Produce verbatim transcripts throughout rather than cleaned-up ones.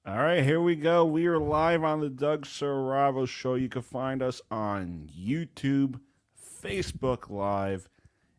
All right, here we go. We are live on the Doug Serravo Show. You can find us on YouTube, Facebook Live,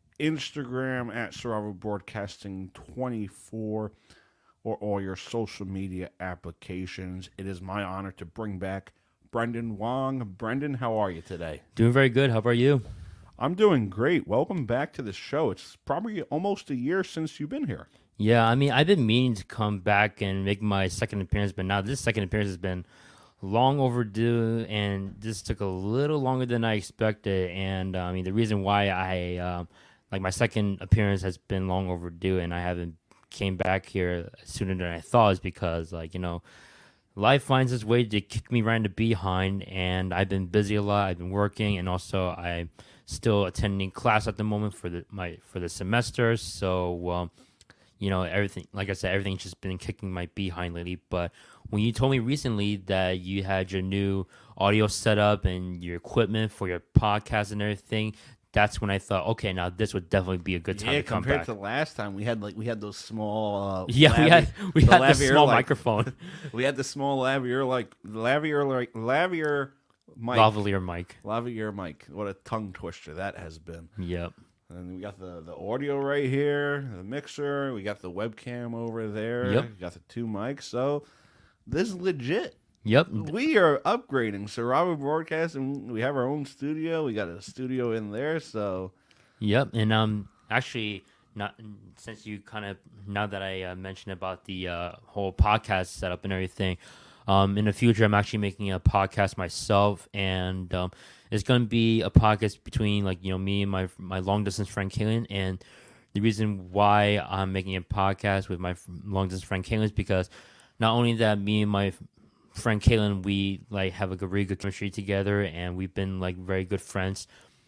Instagram at Serravo Broadcasting twenty-four, or all your social media applications. It is my honor to bring back Brendan Wong. Brendan, how are you today? Doing very good. How about you? I'm doing great. Welcome back to the show. It's probably almost a year since you've been here. Yeah, I mean, I've been meaning to come back and make my second appearance, but now this second appearance has been long overdue, and this took a little longer than I expected. And uh, I mean, the reason why I uh, like my second appearance has been long overdue, and I haven't came back here sooner than I thought is because, like, you know, life finds its way to kick me right in the behind, and I've been busy a lot. I've been working, and also I'm still attending class at the moment for the my for the semester. So. Um, You know, everything, like I said, everything's just been kicking my behind lately. But when you told me recently that you had your new audio setup and your equipment for your podcast and everything, that's when I thought, okay, now this would definitely be a good time Yeah, to come compared back. to last time, we had like we had those small. Uh, yeah, we had we the had the lavalier, small like, microphone, We had the small lavalier, like lavalier, like lavalier mic. lavalier mic. Lavalier mic. What a tongue twister that has been. Yep. And we got the, the audio right here, the mixer. We got the webcam over there. Yep. We got the two mics. So this is legit. Yep. We are upgrading. So Robert Broadcasting, we have our own studio. We got a studio in there. So Yep. And um, actually, not since you kind of now that I uh, mentioned about the uh, whole podcast setup and everything, um, in the future I'm actually making a podcast myself, and um, it's going to be a podcast between, like, you know, me and my my long distance friend Kaylin. And the reason why I'm making a podcast with my long distance friend Kaylin is because not only that, me and my friend Kaylin, we like have like a really good chemistry together, and we've been like very good friends,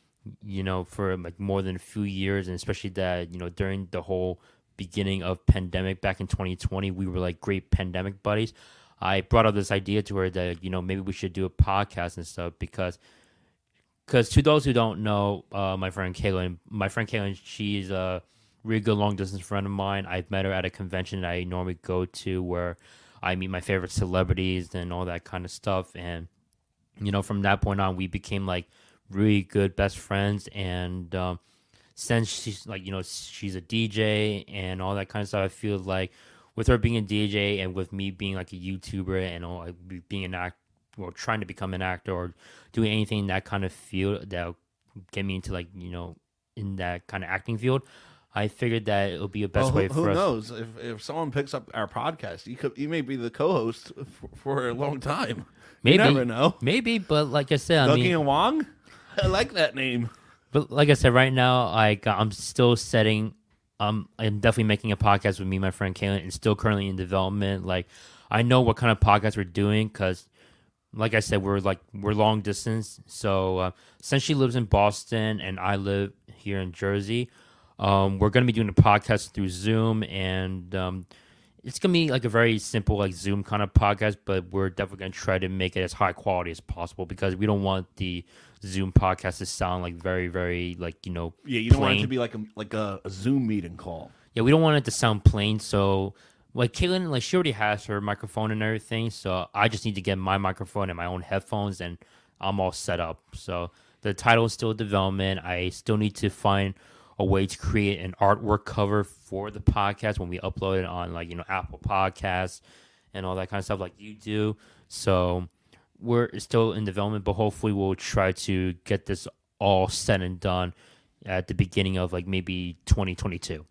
you know, for like more than a few years. And especially that, you know, during the whole beginning of pandemic back in twenty twenty, we were like great pandemic buddies. I brought up this idea to her that, you know, maybe we should do a podcast and stuff because because to those who don't know, uh, my friend Kaylin, my friend Kaylin, she's a really good long distance friend of mine. I've met her at a convention that I normally go to where I meet my favorite celebrities and all that kind of stuff. And, you know, from that point on, we became like really good best friends. And um, since she's like, you know, she's a D J and all that kind of stuff, I feel like with her being a D J and with me being like a YouTuber and all, like, being an actor or trying to become an actor or doing anything in that kind of field that will get me into, like, you know, in that kind of acting field, I figured that it would be a best well, way who, for who us. knows if if someone picks up our podcast, you could you may be the co-host for, for a long time. Maybe, you never know. Maybe, but like I said, I Dougie mean, and Wong, I like that name. but like I said, right now, like I'm still setting. Um, I'm definitely making a podcast with me, and my friend Kaylin, and still currently in development. Like, I know what kind of podcast we're doing because, like I said, we're like we're long distance. So uh, since she lives in Boston and I live here in Jersey, um, we're gonna be doing a podcast through Zoom, and um, it's gonna be like a very simple like Zoom kind of podcast. But we're definitely gonna try to make it as high quality as possible because we don't want the Zoom podcast to sound like very, very like, you know, Yeah, you don't plain. want it to be like a like a, a Zoom meeting call. Yeah, we don't want it to sound plain. So, like, Kaylin, like, she already has her microphone and everything. So I just need to get my microphone and my own headphones, and I'm all set up. So the title is still in development. I still need to find a way to create an artwork cover for the podcast when we upload it on, like, you know, Apple Podcasts and all that kind of stuff like you do. So we're still in development, but hopefully we'll try to get this all said and done at the beginning of, like, maybe twenty twenty-two.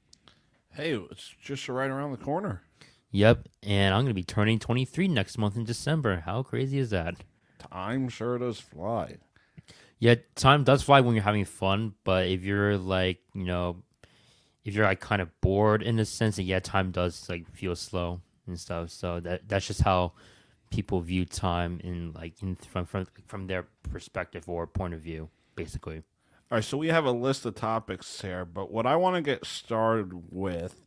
Hey, it's just right around the corner. Yep, and I'm going to be turning twenty-three next month in December. How crazy is that? Time sure does fly. Yeah, time does fly when you're having fun, but if you're, like, you know, if you're, like, kind of bored in a sense, and yeah, time does, like, feel slow and stuff. So that that's just how people view time in, like, in, from, from from their perspective or point of view, basically. All right, so we have a list of topics here, but what I want to get started with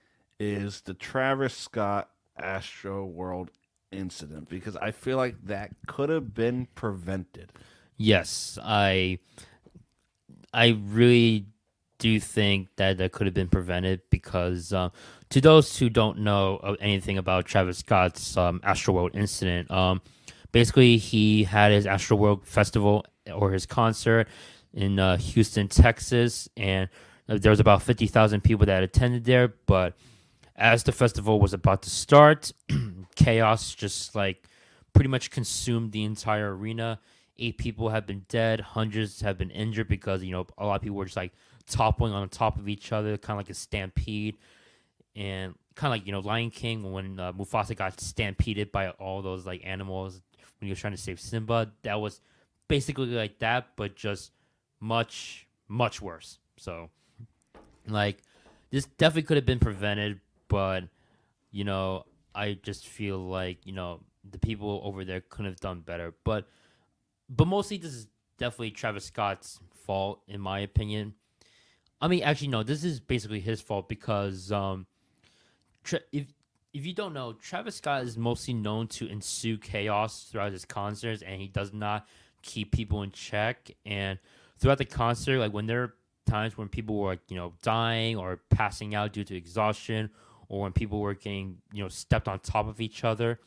is the Travis Scott Astro World incident, because I feel like that could have been prevented. Yes, I I really do think that that could have been prevented because, um, to those who don't know uh, anything about Travis Scott's um, Astroworld incident, um, basically he had his Astroworld festival or his concert in uh, Houston, Texas, and uh, there was about fifty thousand people that attended there. But as the festival was about to start, chaos just like pretty much consumed the entire arena. Eight people have been dead, hundreds have been injured because you know a lot of people were just like toppling on top of each other, kind of like a stampede, and kind of like you know Lion King when uh, Mufasa got stampeded by all those like animals when he was trying to save Simba. That was basically like that, but just much much worse. So, like, this definitely could have been prevented, but you know, I just feel like you know the people over there could have done better. But, but mostly this is definitely Travis Scott's fault, in my opinion. I mean, actually, no, this is basically his fault because um, tra- if if you don't know, Travis Scott is mostly known to ensue chaos throughout his concerts, and he does not keep people in check. And throughout the concert, like when there are times when people were like, you know, dying or passing out due to exhaustion, or when people were getting, you know, stepped on top of each other,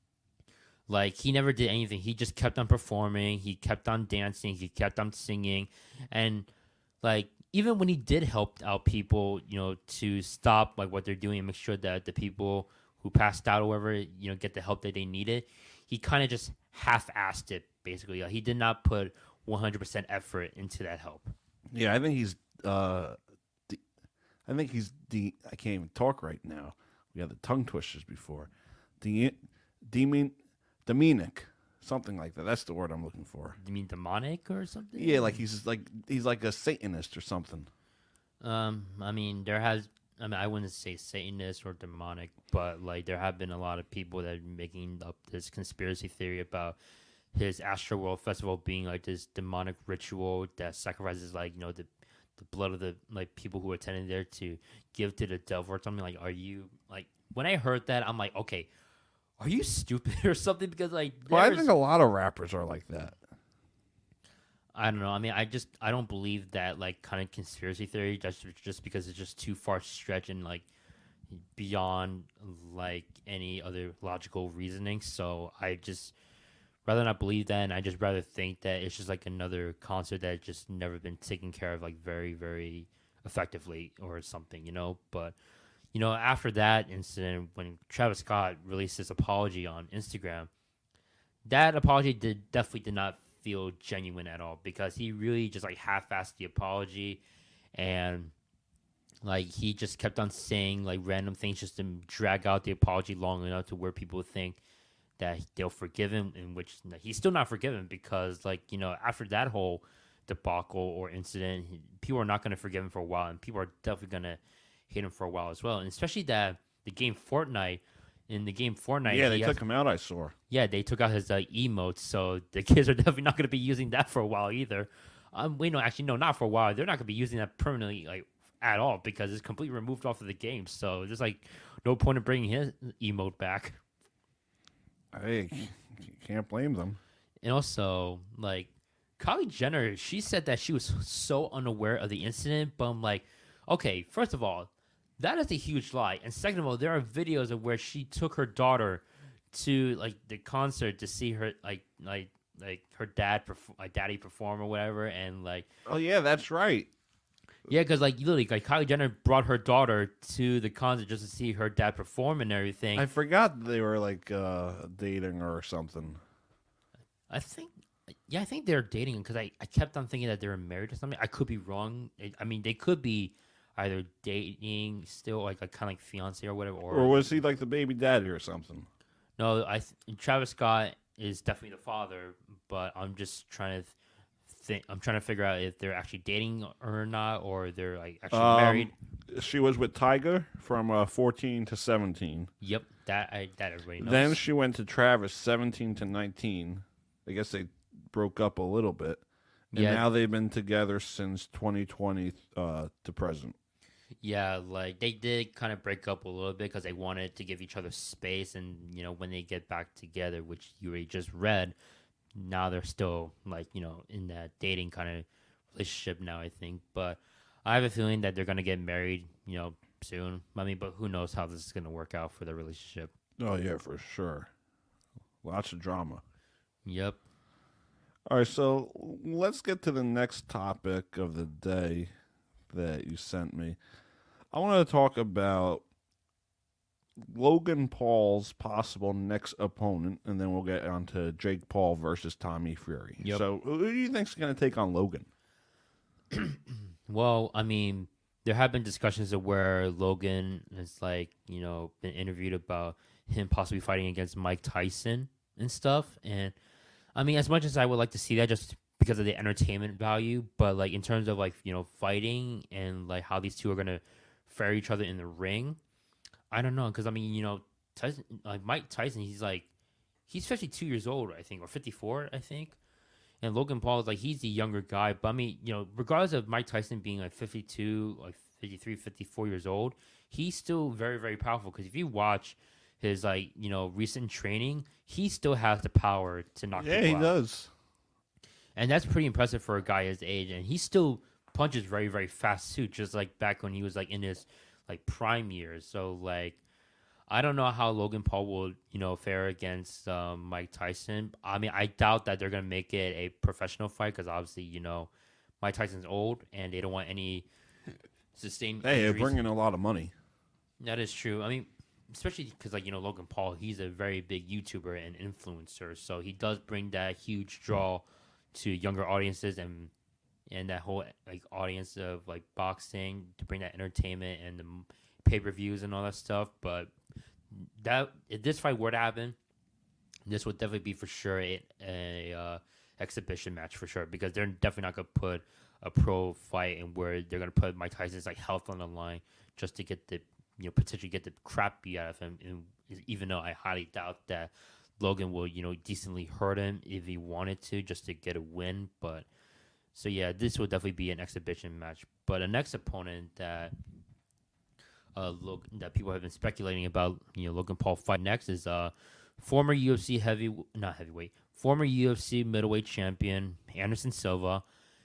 like he never did anything. He just kept on performing. He kept on dancing. He kept on singing, and like even when he did help out people, you know, to stop like what they're doing and make sure that the people who passed out or whatever, you know, get the help that they needed, he kind of just half-assed it. Basically, like, he did not put one hundred percent effort into that help. Yeah, I think he's. Uh, de- I think he's the. I can't even talk right now. We had the tongue twisters before. The demon, demonic, something like that. That's the word I'm looking for. You mean demonic or something? Yeah, like he's like he's like a Satanist or something. Um, I mean, there has. I mean, I wouldn't say Satanist or demonic, but like there have been a lot of people that are making up this conspiracy theory about his Astroworld festival being like this demonic ritual that sacrifices like you know the the blood of the like people who attended there to give to the devil or something. Like, are you like when I heard that, I'm like, okay, are you stupid or something? Because like, Well, I there's- think a lot of rappers are like that. I don't know. I mean, I just I don't believe that like kind of conspiracy theory just just because it's just too far stretched and like beyond like any other logical reasoning. So I just rather not believe that, and I just rather think that it's just like another concert that just never been taken care of like very very effectively or something, you know. But you know, after that incident, when Travis Scott released his apology on Instagram, that apology did definitely did not feel genuine at all because he really just like half-assed the apology, and like he just kept on saying like random things just to drag out the apology long enough to where people think that they'll forgive him, in which he's still not forgiven because like you know after that whole debacle or incident, people are not going to forgive him for a while, and people are definitely going to hate him for a while as well, and especially that the game Fortnite. In the game Fortnite, Yeah, they he took has- him out. I saw. yeah, they took out his uh, emotes, so the kids are definitely not going to be using that for a while either. Um, wait, no, actually, no, not for a while. They're not going to be using that permanently, like at all, because it's completely removed off of the game. So there's like no point in bringing his emote back. Hey, can't blame them. And also, like Kylie Jenner, she said that she was so unaware of the incident, but I'm like, okay, first of all, that is a huge lie, and second of all, there are videos of where she took her daughter to like the concert to see her like like like her dad perf- like daddy perform or whatever, and like Oh yeah, that's right. yeah, because like literally like Kylie Jenner brought her daughter to the concert just to see her dad perform and everything. I forgot they were like uh, dating or something. I think yeah, I think they're dating because I, I kept on thinking that they were married or something. I could be wrong. I, I mean, they could be either dating still, like a kind of like fiance or whatever, or, Or was he like the baby daddy or something? no. I th- Travis Scott is definitely the father, but I'm just trying to think. I'm trying to figure out if they're actually dating or not, or they're like actually Um, married. She was with Tiger from uh, fourteen to seventeen. Yep, that I that everybody knows. Then she went to Travis seventeen to nineteen. I guess they broke up a little bit. And Yeah. now they've been together since twenty twenty uh, to present. Yeah, like they did kind of break up a little bit because they wanted to give each other space, and you know when they get back together, which you already just read, now they're still like you know in that dating kind of relationship now. I think, but I have a feeling that they're gonna get married, you know, soon. I mean, but who knows how this is gonna work out for their relationship? Oh yeah, for sure. Lots of drama. Yep. All right, so let's get to the next topic of the day that you sent me. I want to talk about Logan Paul's possible next opponent, and then we'll get on to Jake Paul versus Tommy Fury. Yep. So, who do you think's going to take on Logan? Well, I mean, there have been discussions of where Logan has, like, you know, been interviewed about him possibly fighting against Mike Tyson and stuff. And I mean, as much as I would like to see that, just because of the entertainment value, but like in terms of like you know fighting and like how these two are gonna fare each other in the ring, I don't know. Because I mean, you know, Tyson, like Mike Tyson, he's like he's fifty-two years old, I think, or fifty-four, I think. And Logan Paul is like he's the younger guy, but I mean, you know, regardless of Mike Tyson being like fifty-two, like fifty-three, fifty-four years old, he's still very, very powerful. Because if you watch his like you know recent training, he still has the power to knock Yeah, people he out. does. And that's pretty impressive for a guy his age. And he still punches very, very fast too, just like back when he was like in his like prime years. So like I don't know how Logan Paul will, you know, fare against um, Mike Tyson. I mean, I doubt that they're gonna make it a professional fight because obviously, you know, Mike Tyson's old and they don't want any sustained. Hey, they're injuries. bringing a lot of money. That is true. I mean, especially because like you know Logan Paul, he's a very big YouTuber and influencer, so he does bring that huge draw to younger audiences and and that whole like audience of like boxing to bring that entertainment and the pay per views and all that stuff. But that if this fight were to happen, this would definitely be for sure a, a uh, exhibition match for sure because they're definitely not gonna put a pro fight and where they're gonna put Mike Tyson's like health on the line just to get the you know potentially get the crap beat out of him. And even though I highly doubt that Logan will you know decently hurt him if he wanted to just to get a win, but so yeah, this will definitely be an exhibition match. But a next opponent that uh Log- that people have been speculating about, you know, Logan Paul fight next is uh former U F C heavy not heavyweight, former U F C middleweight champion Anderson Silva.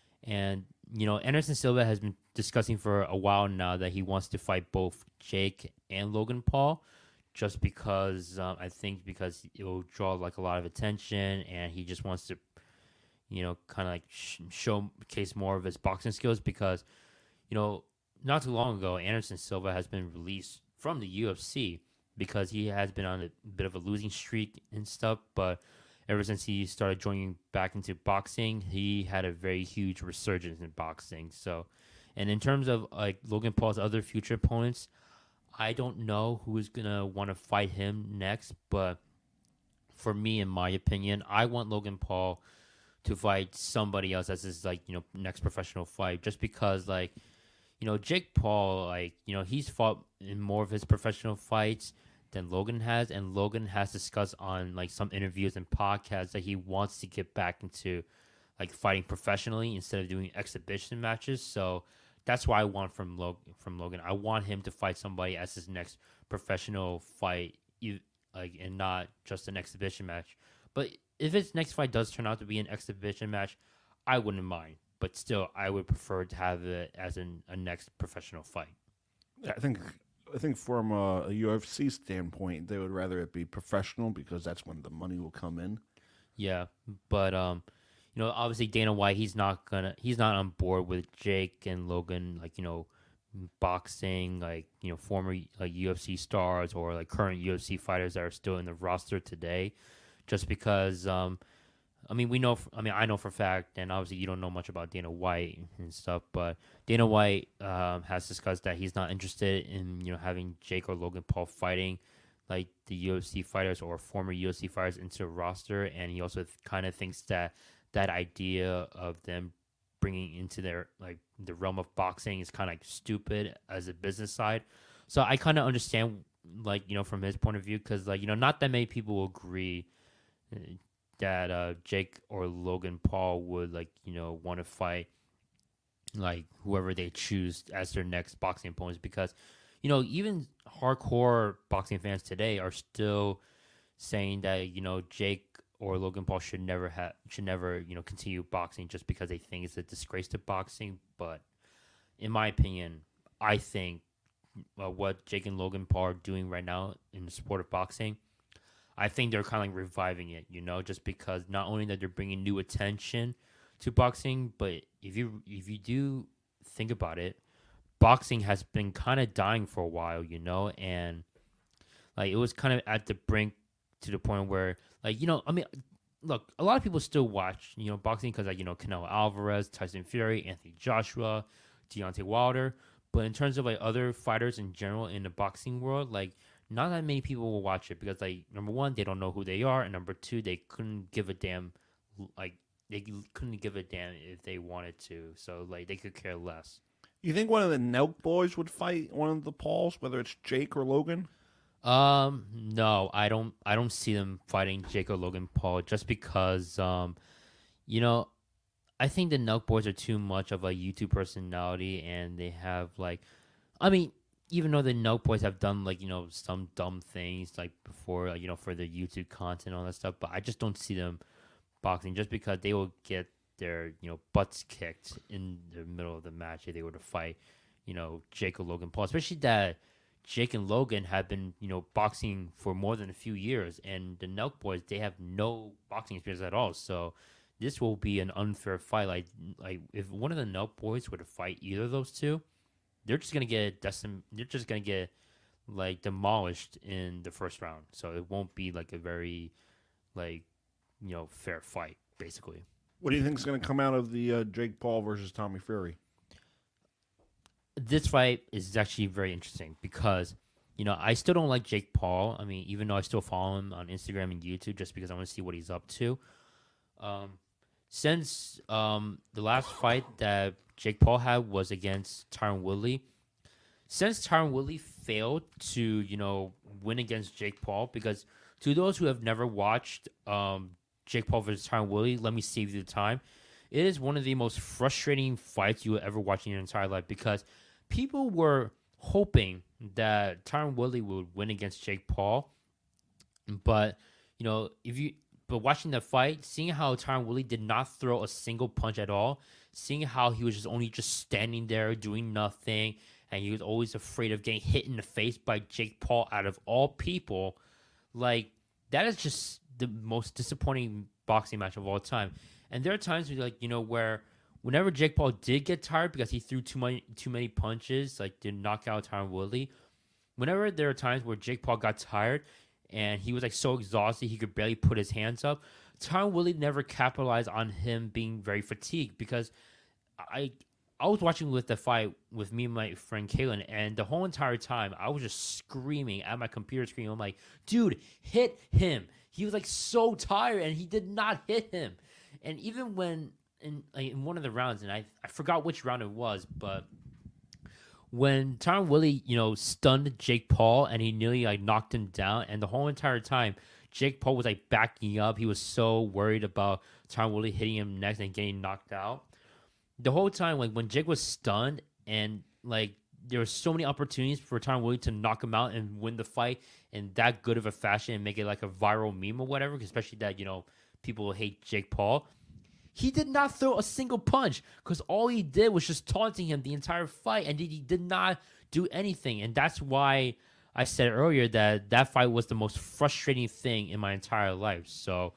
And you know, Anderson Silva has been discussing for a while now that he wants to fight both Jake and Logan Paul, just because um, I think because it will draw like a lot of attention, and he just wants to, you know, kind of like sh- showcase more of his boxing skills. Because, you know, not too long ago, Anderson Silva has been released from the U F C because he has been on a bit of a losing streak and stuff, but ever since he started joining back into boxing, he had a very huge resurgence in boxing. So, and in terms of like Logan Paul's other future opponents, I don't know who is gonna want to fight him next. But for me, in my opinion, I want Logan Paul to fight somebody else as his like you know next professional fight, just because like you know Jake Paul, like you know he's fought in more of his professional fights than Logan has, and Logan has discussed on like some interviews and podcasts that he wants to get back into like fighting professionally instead of doing exhibition matches. So that's why I want from Log- from Logan. I want him to fight somebody as his next professional fight, you, like and not just an exhibition match. But if his next fight does turn out to be an exhibition match, I wouldn't mind. But still, I would prefer to have it as an, a next professional fight. I think I think from a, a U F C standpoint, they would rather it be professional because that's when the money will come in. Yeah, but um, you know, obviously Dana White, he's not gonna, he's not on board with Jake and Logan, like you know, boxing, like you know, former like U F C stars or like current U F C fighters that are still in the roster today, just because um. I mean, we know. I mean, I know for a fact, and obviously you don't know much about Dana White and stuff. But Dana White um, has discussed that he's not interested in you know having Jake or Logan Paul fighting like the U F C fighters or former U F C fighters into the roster, and he also th- kind of thinks that that idea of them bringing into their like the realm of boxing is kind of like stupid as a business side. So I kind of understand like you know from his point of view because like you know not that many people will agree that uh, Jake or Logan Paul would like you know want to fight like whoever they choose as their next boxing opponents, because you know even hardcore boxing fans today are still saying that you know Jake or Logan Paul should never have should never you know continue boxing just because they think it's a disgrace to boxing. But in my opinion, I think uh, what Jake and Logan Paul are doing right now in the sport of boxing, I think they're kind of like reviving it, you know, just because not only that they're bringing new attention to boxing, but if you if you do think about it, boxing has been kind of dying for a while, you know, and like it was kind of at the brink to the point where, like, you know, I mean, look, a lot of people still watch, you know, boxing because, like, you know, Canelo Alvarez, Tyson Fury, Anthony Joshua, Deontay Wilder. But in terms of like other fighters in general in the boxing world, like not that many people will watch it because, like, number one, they don't know who they are, and number two, they couldn't give a damn, like they couldn't give a damn if they wanted to. So like they could care less. You think one of the Nelk boys would fight one of the Pauls, whether it's Jake or Logan? Um, no, I don't. I don't see them fighting Jake or Logan Paul just because, um, you know, I think the Nelk boys are too much of a YouTube personality, and they have like, I mean, even though the Nelk boys have done like, you know, some dumb things like before, like, you know, for their YouTube content and all that stuff, but I just don't see them boxing just because they will get their, you know, butts kicked in the middle of the match if they were to fight, you know, Jake or Logan Paul, especially that Jake and Logan have been, you know, boxing for more than a few years, and the Nelk boys, they have no boxing experience at all. So this will be an unfair fight. Like, like if one of the Nelk boys were to fight either of those two, they're just gonna get decim- They're just gonna get like demolished in the first round. So it won't be like a very, like, you know, fair fight, basically. What do you think is going to come out of the uh, Jake Paul versus Tommy Fury? This fight is actually very interesting because, you know, I still don't like Jake Paul. I mean, even though I still follow him on Instagram and YouTube just because I want to see what he's up to. Um, since um, the last fight that Jake Paul had was against Tyron Woodley, since Tyron Woodley failed to, you know, win against Jake Paul, because to those who have never watched um, Jake Paul versus Tyron Woodley, let me save you the time. It is one of the most frustrating fights you will ever watch in your entire life because people were hoping that Tyron Woodley would win against Jake Paul, but you know, if you but watching the fight, seeing how Tyron Woodley did not throw a single punch at all, seeing how he was just only just standing there doing nothing, and he was always afraid of getting hit in the face by Jake Paul out of all people, like that is just the most disappointing boxing match of all time. And there are times where, like, you know, where whenever Jake Paul did get tired because he threw too many too many punches, like did knock out Tyron Woodley. Whenever there are times where Jake Paul got tired and he was like so exhausted he could barely put his hands up, Tyron Woodley never capitalized on him being very fatigued because I I was watching with the fight with me and my friend Kaylin, and the whole entire time I was just screaming at my computer screen. I'm like, dude, hit him. He was like so tired and he did not hit him. And even when in like, in one of the rounds, and I I forgot which round it was, but when Tyron Woodley, you know, stunned Jake Paul and he nearly like knocked him down, and the whole entire time Jake Paul was like backing up. He was so worried about Tyron Woodley hitting him next and getting knocked out. The whole time, like when Jake was stunned and like there were so many opportunities for Tyron Woodley to knock him out and win the fight in that good of a fashion and make it like a viral meme or whatever, especially that, you know, people hate Jake Paul. He did not throw a single punch because all he did was just taunting him the entire fight, and he did not do anything. And that's why I said earlier that that fight was the most frustrating thing in my entire life. So,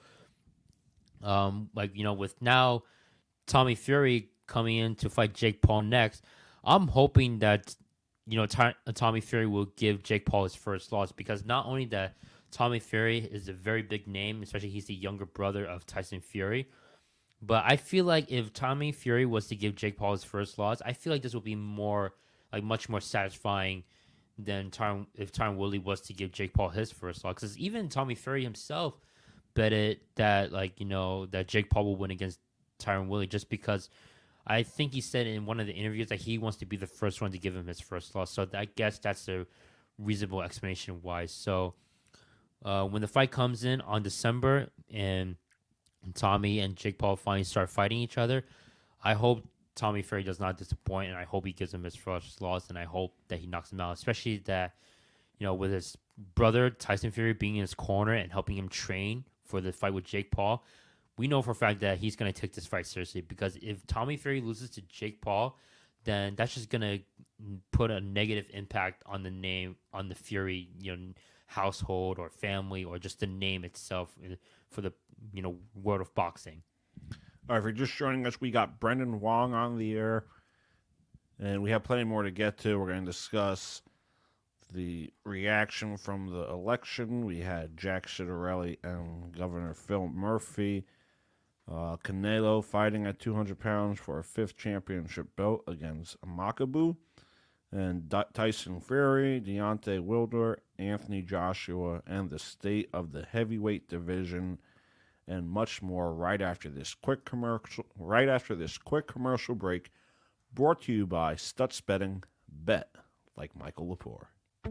um, like, you know, with now Tommy Fury coming in to fight Jake Paul next, I'm hoping that, you know, Ty- Tommy Fury will give Jake Paul his first loss, because not only that Tommy Fury is a very big name, especially he's the younger brother of Tyson Fury, but I feel like if Tommy Fury was to give Jake Paul his first loss, I feel like this would be more, like much more satisfying than Tyron, if Tyron Woodley was to give Jake Paul his first loss. Because even Tommy Fury himself betted that, like, you know, that Jake Paul will win against Tyron Woodley, just because I think he said in one of the interviews that he wants to be the first one to give him his first loss. So I guess that's a reasonable explanation why. So uh, when the fight comes in on December and Tommy and Jake Paul finally start fighting each other, I hope Tommy Fury does not disappoint, and I hope he gives him his first loss, and I hope that he knocks him out, especially that, you know, with his brother Tyson Fury being in his corner and helping him train for the fight with Jake Paul. We know for a fact that he's going to take this fight seriously, because if Tommy Fury loses to Jake Paul, then that's just gonna put a negative impact on the name, on the Fury, you know, household or family, or just the name itself for the, you know, world of boxing. All right, if you're just joining us, we got Brendan Wong on the air, and we have plenty more to get to. We're going to discuss the reaction from the election. We had Jack Citarelli and Governor Phil Murphy. Uh, Canelo fighting at two hundred pounds for a fifth championship belt against Makabu. And D- Tyson Fury, Deontay Wilder, Anthony Joshua, and the state of the heavyweight division, and much more right after this quick commercial. Right after this quick commercial break, brought to you by Stutz Betting. Bet like Michael Lepore.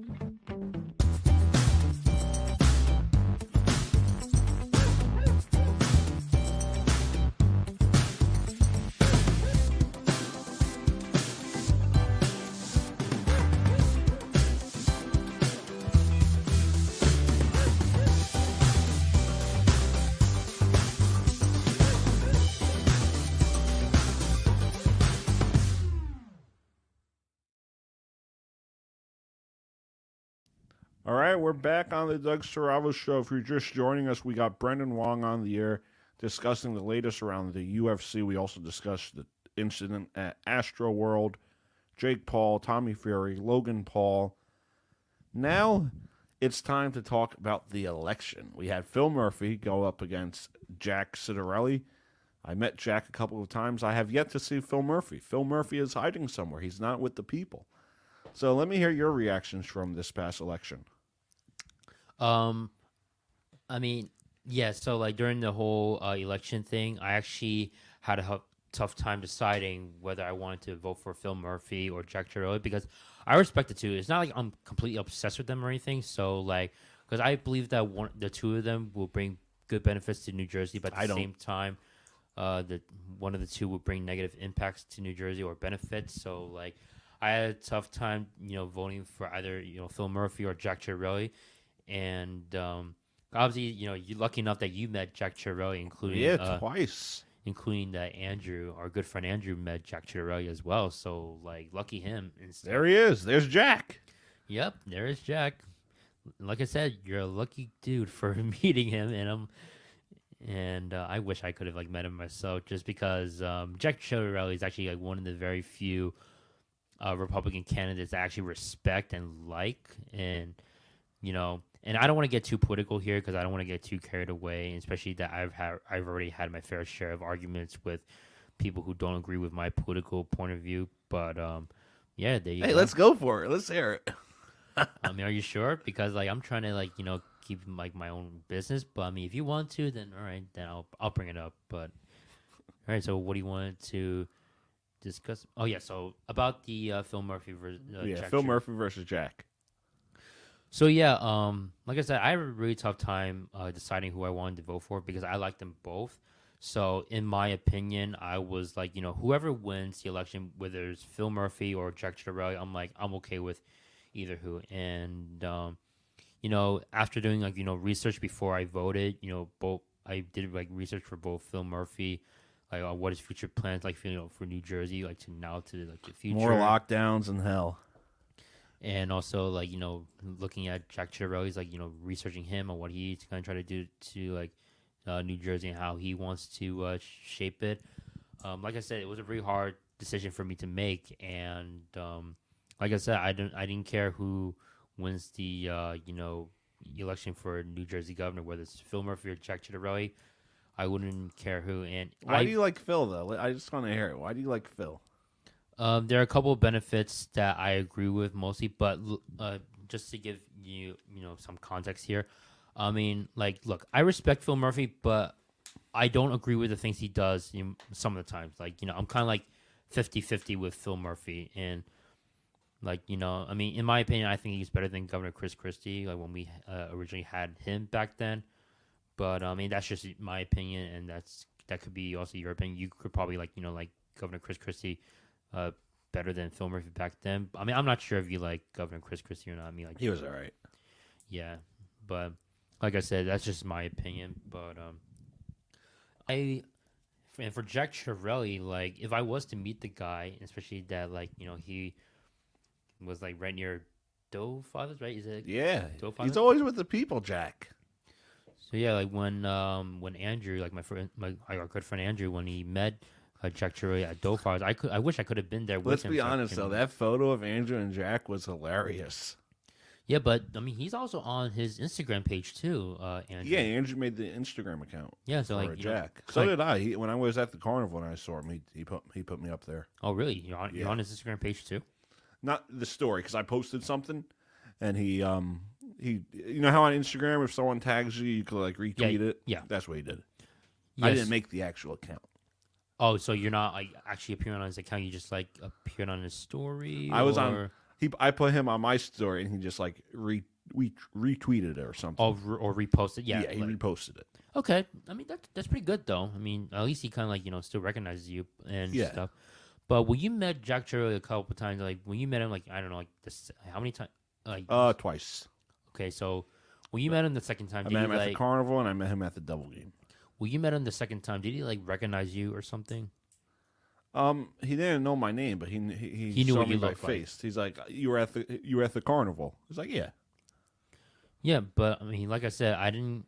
All right, we're back on the Doug Saravo Show. If you're just joining us, we got Brendan Wong on the air discussing the latest around the U F C. We also discussed the incident at Astro World, Jake Paul, Tommy Fury, Logan Paul. Now it's time to talk about the election. We had Phil Murphy go up against Jack Citarelli. I met Jack a couple of times. I have yet to see Phil Murphy. Phil Murphy is hiding somewhere. He's not with the people. So let me hear your reactions from this past election. Um, I mean, yeah. So like during the whole uh, election thing, I actually had a h- tough time deciding whether I wanted to vote for Phil Murphy or Jack Citarelli, because I respect the two. It's not like I'm completely obsessed with them or anything. So like, because I believe that one, the two of them will bring good benefits to New Jersey, but at the I don't. same time, uh, the one of the two will bring negative impacts to New Jersey or benefits. So like, I had a tough time, you know, voting for either, you know, Phil Murphy or Jack Citarelli. And um, obviously, you know, you're lucky enough that you met Jack Citarelli, including Yeah, uh, twice. including that Andrew, our good friend Andrew, met Jack Citarelli as well. So like, lucky him. And stuff. There he is. There's Jack. Yep, there is Jack. Like I said, you're a lucky dude for meeting him, and um, and uh, I wish I could have like met him myself, just because um, Jack Citarelli is actually like one of the very few uh, Republican candidates I actually respect and like, and you know. And I don't want to get too political here because I don't want to get too carried away, especially that I've had I've already had my fair share of arguments with people who don't agree with my political point of view. But um, yeah, there you Hey, go. let's go for it. Let's hear it. I mean, are you sure? Because like I'm trying to like you know keep like my own business. But I mean, if you want to, then all right, then I'll I'll bring it up. But all right, so what do you want to discuss? Oh yeah, so about the uh, Phil Murphy versus uh, yeah, Jack Phil Citarelli. Murphy versus Jack. So yeah, um, like I said, I had a really tough time uh, deciding who I wanted to vote for because I like them both. So in my opinion, I was like, you know, whoever wins the election, whether it's Phil Murphy or Jack Citarelli, I'm like, I'm okay with either who. And um, you know, after doing like you know research before I voted, you know, both I did like research for both Phil Murphy, like uh, what his future plans like for, you know for New Jersey, like to now to like the future. More lockdowns and hell. And also, like, you know, looking at Jack Citarelli's, like, you know, researching him and what he's going to try to do to, like, uh, New Jersey and how he wants to uh, shape it. Um, like I said, it was a really hard decision for me to make. And um, like I said, I didn't, I didn't care who wins the, uh, you know, election for New Jersey governor, whether it's Phil Murphy or Jack Citarelli. I wouldn't care who. And Why I, do you like Phil, though? I just want to hear it. Why do you like Phil? Um, there are a couple of benefits that I agree with mostly, but uh, just to give you, you know, some context here. I mean, like, look, I respect Phil Murphy, but I don't agree with the things he does you know, some of the times. Like, you know, I'm kind of like fifty-fifty with Phil Murphy. And, like, you know, I mean, in my opinion, I think he's better than Governor Chris Christie, like when we uh, originally had him back then. But, I mean, that's just my opinion, and that's that could be also your opinion. You could probably, like, you know, like Governor Chris Christie Uh, better than Phil Murphy back then. I mean, I'm not sure if you like Governor Chris Christie or not. I mean, like He was all right. yeah, but like I said, that's just my opinion. But um, I and for Jack Chiarelli, like if I was to meet the guy, especially that like you know he was like right near Doe Fathers, right? Is it? Yeah, Doe he's Fathers? always with the people, Jack. So yeah, like when um when Andrew, like my friend, my our good friend Andrew, when he met uh, Jack Chiarelli at Doe Fathers, I could I wish I could have been there with Let's him. be so I honest can- though, that photo of Andrew and Jack was hilarious. Yeah, but I mean he's also on his Instagram page too, uh Andrew. Yeah, Andrew made the Instagram account Yeah, so for like you know- Jack. so like- did I. He, when I was at the carnival and I saw him, he, he put he put me up there. Oh really? You're on you're Yeah. on his Instagram page too? Not the story because I posted something, and he um he you know how on Instagram if someone tags you you can like retweet it. yeah. That's what he did. Yes. I didn't make the actual account. Oh, so you're not like actually appearing on his account? You just like appeared on his story? I was on- or- He I put him on my story and he just like re, re retweeted it or something. Oh, re- or reposted? Yeah. yeah, he like- reposted it. okay. I mean that's that's pretty good though. I mean at least he kind of like you know still recognizes you and Yeah. stuff. But when you met Jack Chiarelli a couple times, like when you met him, like I don't know, like this, how many times? Like Uh, twice. okay, so when you met him the second time, I did met he him at like? the carnival and I met him at the double game. When you met him the second time, did he like recognize you or something? Um, he didn't know my name, but he he, he, He knew saw what me you by looked like. face. He's like, "You were at the you were at the carnival." I was like, "Yeah." Yeah, but I mean, like I said, I didn't.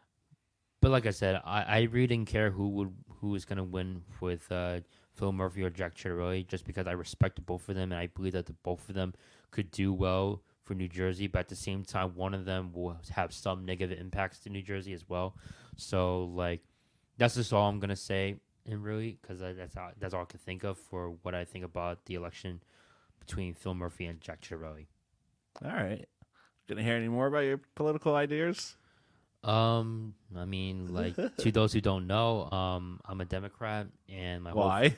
But like I said, I, I really didn't care who would who was gonna win with uh, Phil Murphy or Jack Chiarelli, just because I respect both of them and I believe that the both of them could do well for New Jersey. But at the same time, one of them will have some negative impacts to New Jersey as well. So like, that's just all I'm gonna say, and really, because that's all, that's all I can think of for what I think about the election between Phil Murphy and Jack Chiarelli. All right. Gonna hear any more about your political ideas? Um, I mean, like to those who don't know, um, I'm a Democrat, and my whole Why?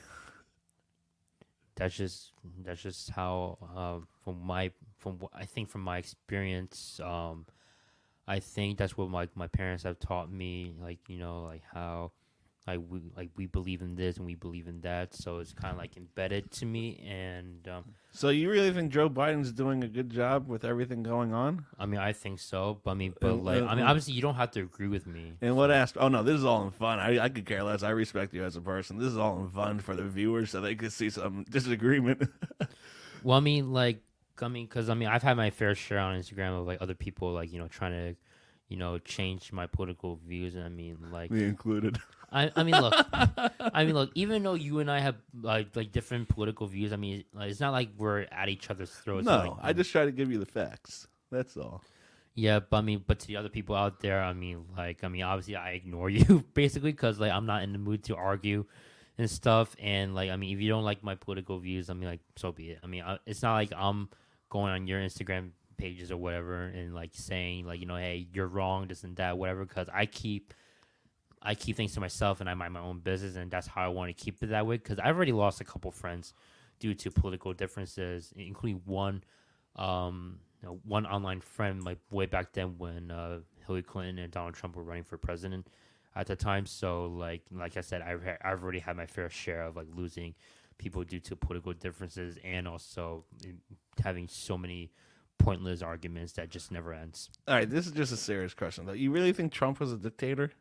that's just that's just how uh, from my from what I think from my experience, um, I think that's what my my parents have taught me, like you know, like how like we like we believe in this and we believe in that, so it's kind of like embedded to me, and um, So you really think Joe Biden's doing a good job with everything going on? I mean, I think so, but I mean, but Uh, like, uh, I mean, uh, obviously, you don't have to agree with me. And what asked? Oh no, this is all in fun. I I could care less. I respect you as a person. This is all in fun for the viewers, so they could see some disagreement. Well, I mean, like, I mean, because I mean, I've had my fair share on Instagram of like other people, like you know, trying to, you know, change my political views, and I mean, like, Me included. I, I mean, look, I mean, look, even though you and I have like like different political views, I mean, like, it's not like we're at each other's throats. No, like, I just try to give you the facts. That's all. yeah, but I mean, but to the other people out there, I mean, like, I mean, obviously, I ignore you basically because like I'm not in the mood to argue and stuff, and like, I mean, if you don't like my political views, I mean, like, so be it. I mean, I, it's not like I'm going on your Instagram pages or whatever and like saying like you know, hey, you're wrong, this and that, whatever, because I keep. I keep things to myself and I mind my own business, and that's how I want to keep it that way. Because I've already lost a couple friends due to political differences, including one, um, you know, one online friend like way back then when uh, Hillary Clinton and Donald Trump were running for president at the time. So like, like I said, I've ha- I've already had my fair share of like losing people due to political differences, and also having so many pointless arguments that just never ends. All right, this is just a serious question though. You really think Trump was a dictator?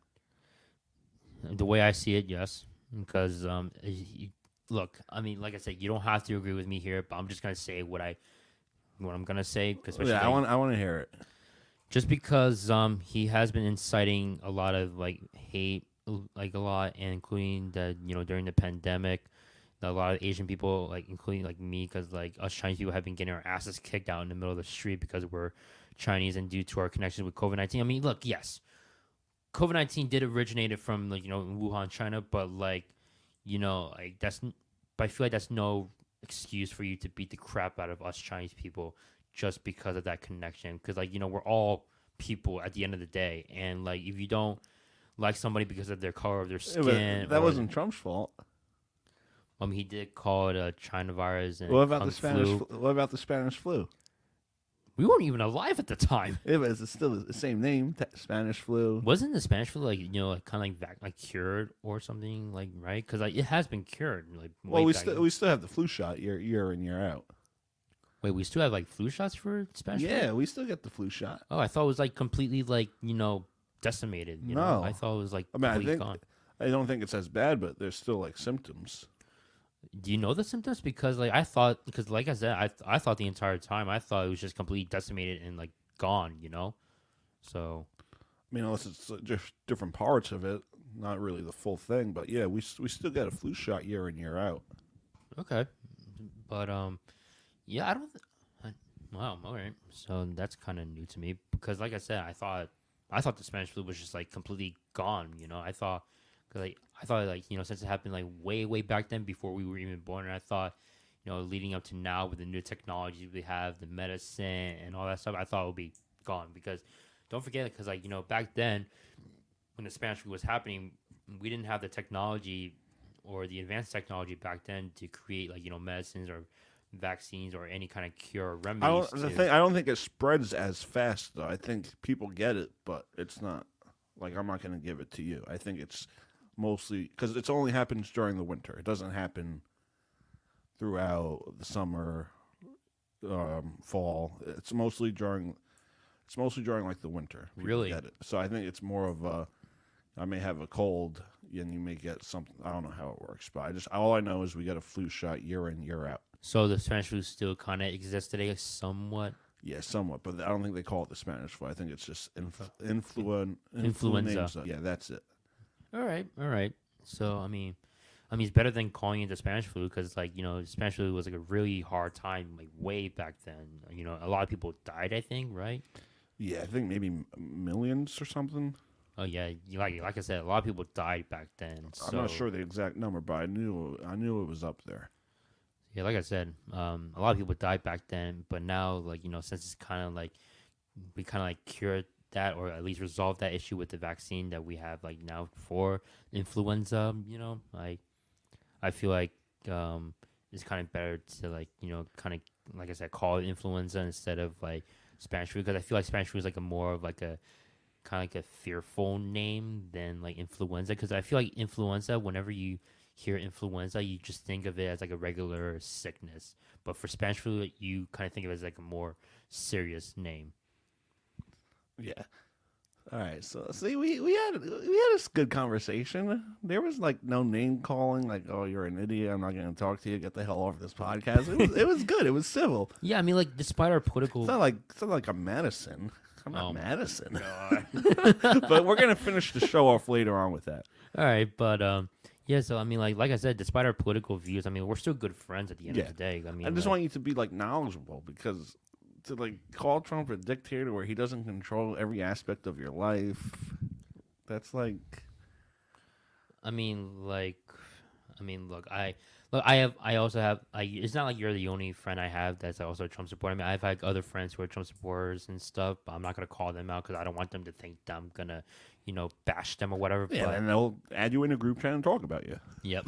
The way I see it, yes. Because, um, you, look, I mean, like I said, you don't have to agree with me here, but I'm just gonna say what I, what I'm gonna say. Cause Yeah, I want I want to hear it. just because um he has been inciting a lot of like hate, like a lot, and including the you know during the pandemic, a lot of Asian people, like including like me, because like us Chinese people have been getting our asses kicked out in the middle of the street because we're Chinese and due to our connection with COVID nineteen. I mean, look, yes. COVID nineteen did originate from like you know in Wuhan, China, but like you know like that's but I feel like that's no excuse for you to beat the crap out of us Chinese people just because of that connection. Because like you know we're all people at the end of the day, and like if you don't like somebody because of their color of their Yeah, skin, but that or- wasn't Trump's fault. I mean he did call it a China virus and What about kung the Spanish? flu. Flu? What about the Spanish flu? We weren't even alive at the time. Yeah, but it's still the same name, t- Spanish flu. Wasn't the Spanish flu like you know like kind of like vac- like cured or something like right? Because like it has been cured like. Well, way we back still then. we still have the flu shot year year in year out. Wait, we still have like flu shots for Spanish flu? Yeah, we still get the flu shot. Oh, I thought it was like completely like you know decimated. You know? No. I thought it was like I mean, I completely think gone. I don't think it's as bad, but there's still like symptoms. Do you know the symptoms? Because like I thought, because like I said, I I thought the entire time I thought it was just completely decimated and like gone. You know, so I mean, unless it's uh, just different parts of it, not really the full thing. But yeah, we we still get a flu shot year in year out. okay, but um, yeah, I don't. Th- I, wow, all right. So that's kind of new to me because, like I said, I thought I thought the Spanish flu was just like completely gone. You know, I thought. Cause like I thought like you know since it happened like way way back then before we were even born, and I thought you know leading up to now with the new technology we have, the medicine and all that stuff, I thought it would be gone because don't forget because like you know back then when the Spanish flu was happening, we didn't have the technology or the advanced technology back then to create like you know medicines or vaccines or any kind of cure or I remedies. don't. The to- thing, I don't think it spreads as fast though. I think people get it, but it's not like I'm not going to give it to you. I think it's mostly because it's only happens during the winter. It doesn't happen throughout the summer, um, fall. It's mostly during. It's mostly during like the winter. people Really? get it. So I think it's more of a. I may have a cold, and you may get something. I don't know how it works, but I just all I know is we get a flu shot year in year out. so the Spanish flu still kind of exists today, somewhat. Yeah, somewhat, but I don't think they call it the Spanish flu. I think it's just inf- influen- Influenza. Yeah, that's it. All right, all right. So I mean, I mean, it's better than calling it the Spanish flu because, like, you know, Spanish flu was like a really hard time, like way back then. You know, a lot of people died. I think, right? Yeah, I think maybe m- millions or something. Oh yeah, you- like like I said, a lot of people died back then. So, I'm not sure the exact number, but I knew I knew it was up there. Yeah, like I said, um, a lot of people died back then, but now, like you know, since it's kind of like we kind of like cured that, or at least resolved that issue with the vaccine that we have like now for influenza. You know, like I feel like um, it's kind of better to like you know kind of like I said call it influenza instead of like Spanish flu because I feel like Spanish flu is like a more of like a kind of like a fearful name than like influenza because I feel like influenza whenever you hear influenza you just think of it as like a regular sickness, but for Spanish flu you kind of think of it as like a more serious name. Yeah. All right. So see, we we had we had a good conversation. There was like no name calling, like "Oh, you're an idiot. I'm not going to talk to you. Get the hell off this podcast." It was it was good. It was civil. Yeah, I mean like despite our political It's not like it's not like a Madison. I'm not Oh, Madison. But we're gonna finish the show off later on with that. all right, but um yeah, so I mean like like I said, despite our political views, I mean we're still good friends at the end Yeah. of the day. I mean I just like, want you to be like knowledgeable because to like call Trump a dictator where he doesn't control every aspect of your life, that's like I mean, like, I mean, look, I look, I have, I also have. I, it's not like you're the only friend I have that's also a Trump supporter. I mean, I've had other friends who are Trump supporters and stuff, but I'm not gonna call them out because I don't want them to think that I'm gonna, you know, bash them or whatever. yeah, but, and they'll add you in a group chat and talk about you. yep.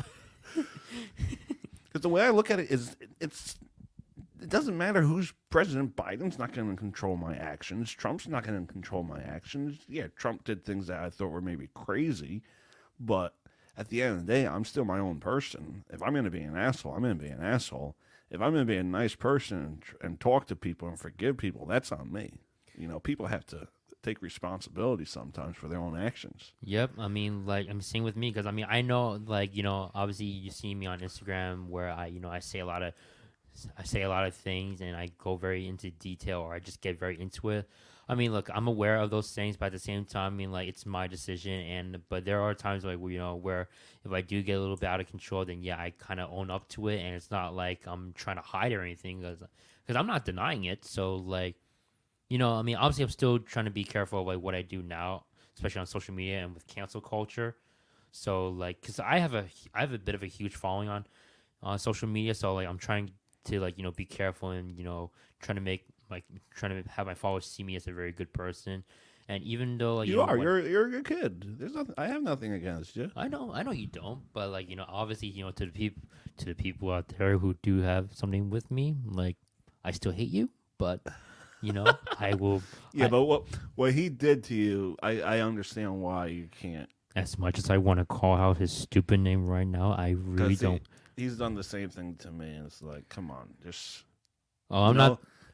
Because the way I look at it is, it's it doesn't matter who's president. Biden's not going to control my actions. Trump's not going to control my actions. Yeah, Trump did things that I thought were maybe crazy, but at the end of the day, I'm still my own person. If I'm going to be an asshole, I'm going to be an asshole. If I'm going to be a nice person and, tr- and talk to people and forgive people, that's on me. You know, people have to take responsibility sometimes for their own actions. Yep. I mean, like, I'm seeing with me because I mean, I know, like, you know, obviously you see me on Instagram where I, you know, I say a lot of, I say a lot of things and I go very into detail or I just get very into it. I mean, look, I'm aware of those things, but at the same time, I mean, like, it's my decision. And but there are times like where, you know, where if I do get a little bit out of control, then yeah, I kind of own up to it, and it's not like I'm trying to hide or anything because because I'm not denying it. So like, you know, I mean, obviously, I'm still trying to be careful of like what I do now, especially on social media and with cancel culture. So like, because I have a I have a bit of a huge following on on social media, so like I'm trying to like you know be careful and you know trying to make like trying to have my followers see me as a very good person. And even though like, You, you know, are. when- You're you're a good kid. There's nothing. I have nothing against you. I know, I know you don't, but like you know, obviously, you know, to the people, to the people out there who do have something with me, like I still hate you, but you know, I will. Yeah, I- but what what he did to you, I I understand why you can't. as much as I want to call out his stupid name right now, I really 'Cause he- don't. He's done the same thing to me, and it's like, come on, just. Oh, I'm you know, not.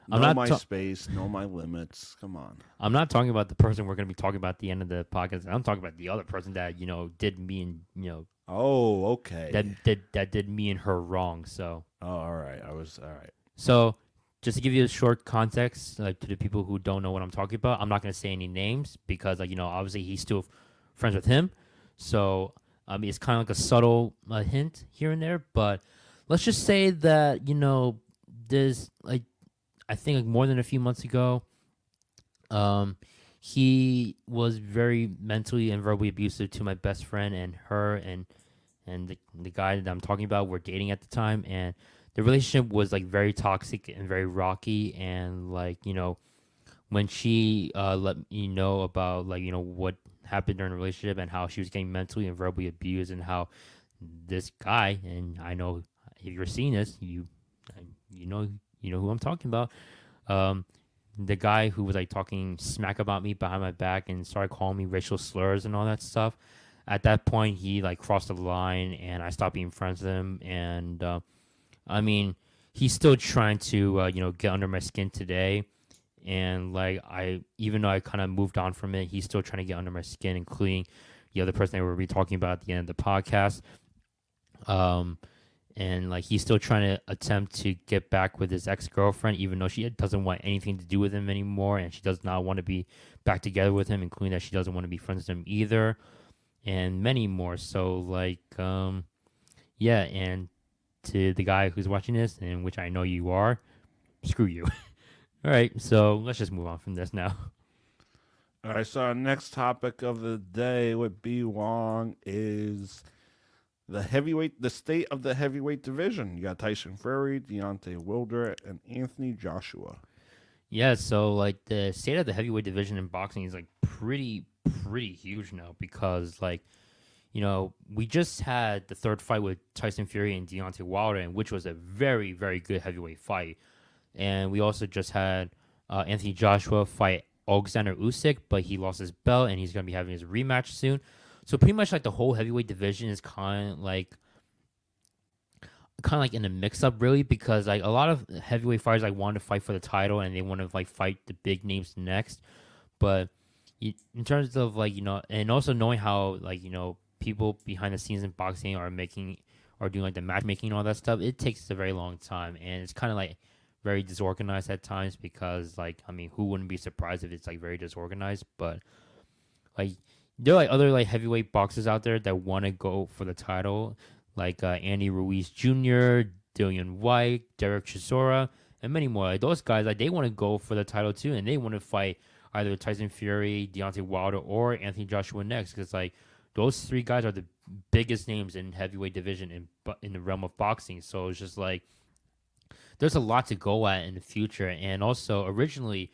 I'm know not my ta- space, know my limits. Come on. I'm not talking about the person we're going to be talking about at the end of the podcast. I'm talking about the other person that, you know, did me and, you know, Oh, okay. that did that did me and her wrong. So, oh, all right. I was all right. so just to give you a short context, like to the people who don't know what I'm talking about, I'm not going to say any names because, like, you know, obviously he's still f- friends with him. So, I mean, it's kind of like a subtle uh, hint here and there. But let's just say that, you know, there's like, I think like more than a few months ago, um, he was very mentally and verbally abusive to my best friend and her and and the the guy that I'm talking about were dating at the time, and the relationship was like very toxic and very rocky. And like, you know, when she uh, let me know about like, you know, what happened during the relationship and how she was getting mentally and verbally abused, and how this guy, and I know if you're seeing this, you you know you know who I'm talking about. Um, the guy who was like talking smack about me behind my back and started calling me racial slurs and all that stuff. At that point, he like crossed the line, and I stopped being friends with him. And uh, I mean, he's still trying to uh, you know, get under my skin today. And like, I, even though I kind of moved on from it, he's still trying to get under my skin, including the other person that we'll be talking about at the end of the podcast. Um, and like, he's still trying to attempt to get back with his ex-girlfriend, even though she doesn't want anything to do with him anymore, and she does not want to be back together with him, including that she doesn't want to be friends with him either, and many more. So like, um, yeah, and to the guy who's watching this, and which I know you are, screw you. All right, so let's just move on from this now. All right, so our next topic of the day with B. Wong is the heavyweight, the state of the heavyweight division. You got Tyson Fury, Deontay Wilder, and Anthony Joshua. Yeah, so like the state of the heavyweight division in boxing is like pretty, pretty huge now because like, you know, we just had the third fight with Tyson Fury and Deontay Wilder, and which was a very, very good heavyweight fight. And we also just had uh, Anthony Joshua fight Alexander Usyk, but he lost his belt, and he's going to be having his rematch soon. So pretty much like the whole heavyweight division is kind of like, kind of like in a mix-up, really, because like a lot of heavyweight fighters like want to fight for the title, and they want to like fight the big names next. But you, in terms of like, you know, and also knowing how like, you know, people behind the scenes in boxing are making, are doing like the matchmaking and all that stuff, it takes a very long time, and it's kind of like very disorganized at times because like, I mean, who wouldn't be surprised if it's like very disorganized? But like, there are like other like heavyweight boxers out there that want to go for the title, like uh, Andy Ruiz Junior, Dillian White, Derek Chisora, and many more. Like those guys, like they want to go for the title too, and they want to fight either Tyson Fury, Deontay Wilder, or Anthony Joshua next, because like those three guys are the biggest names in heavyweight division in in the realm of boxing. So it's just like, there's a lot to go at in the future. And also, originally,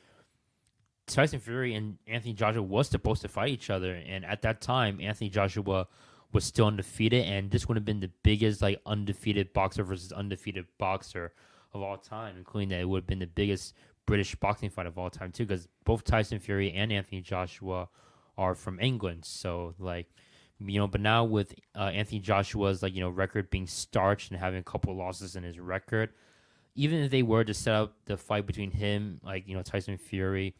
Tyson Fury and Anthony Joshua was supposed to fight each other, and at that time, Anthony Joshua was still undefeated, and this would have been the biggest like undefeated boxer versus undefeated boxer of all time, including that it would have been the biggest British boxing fight of all time too, because both Tyson Fury and Anthony Joshua are from England. So like, you know, but now with uh, Anthony Joshua's like, you know, record being starched and having a couple of losses in his record, even if they were to set up the fight between him, like, you know, Tyson Fury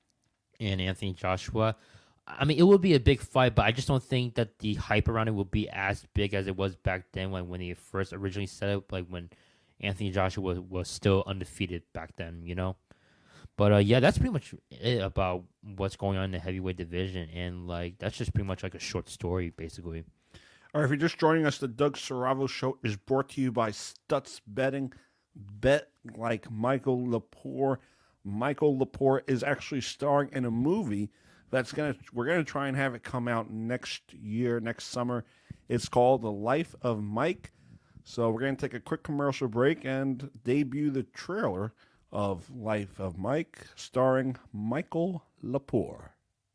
and Anthony Joshua, I mean, it would be a big fight, but I just don't think that the hype around it will be as big as it was back then when, when they first originally set up, like when Anthony Joshua was, was still undefeated back then, you know? But, uh, yeah, that's pretty much it about what's going on in the heavyweight division, and, like, that's just pretty much like a short story, basically. All right, if you're just joining us, the Doug Saravo Show is brought to you by Stutz Betting. Bet like Michael Lepore. Michael Lepore is actually starring in a movie that's gonna we're gonna try and have it come out next year, next summer. It's called The Life of Mike. So we're gonna take a quick commercial break and debut the trailer of Life of Mike, starring Michael Lepore.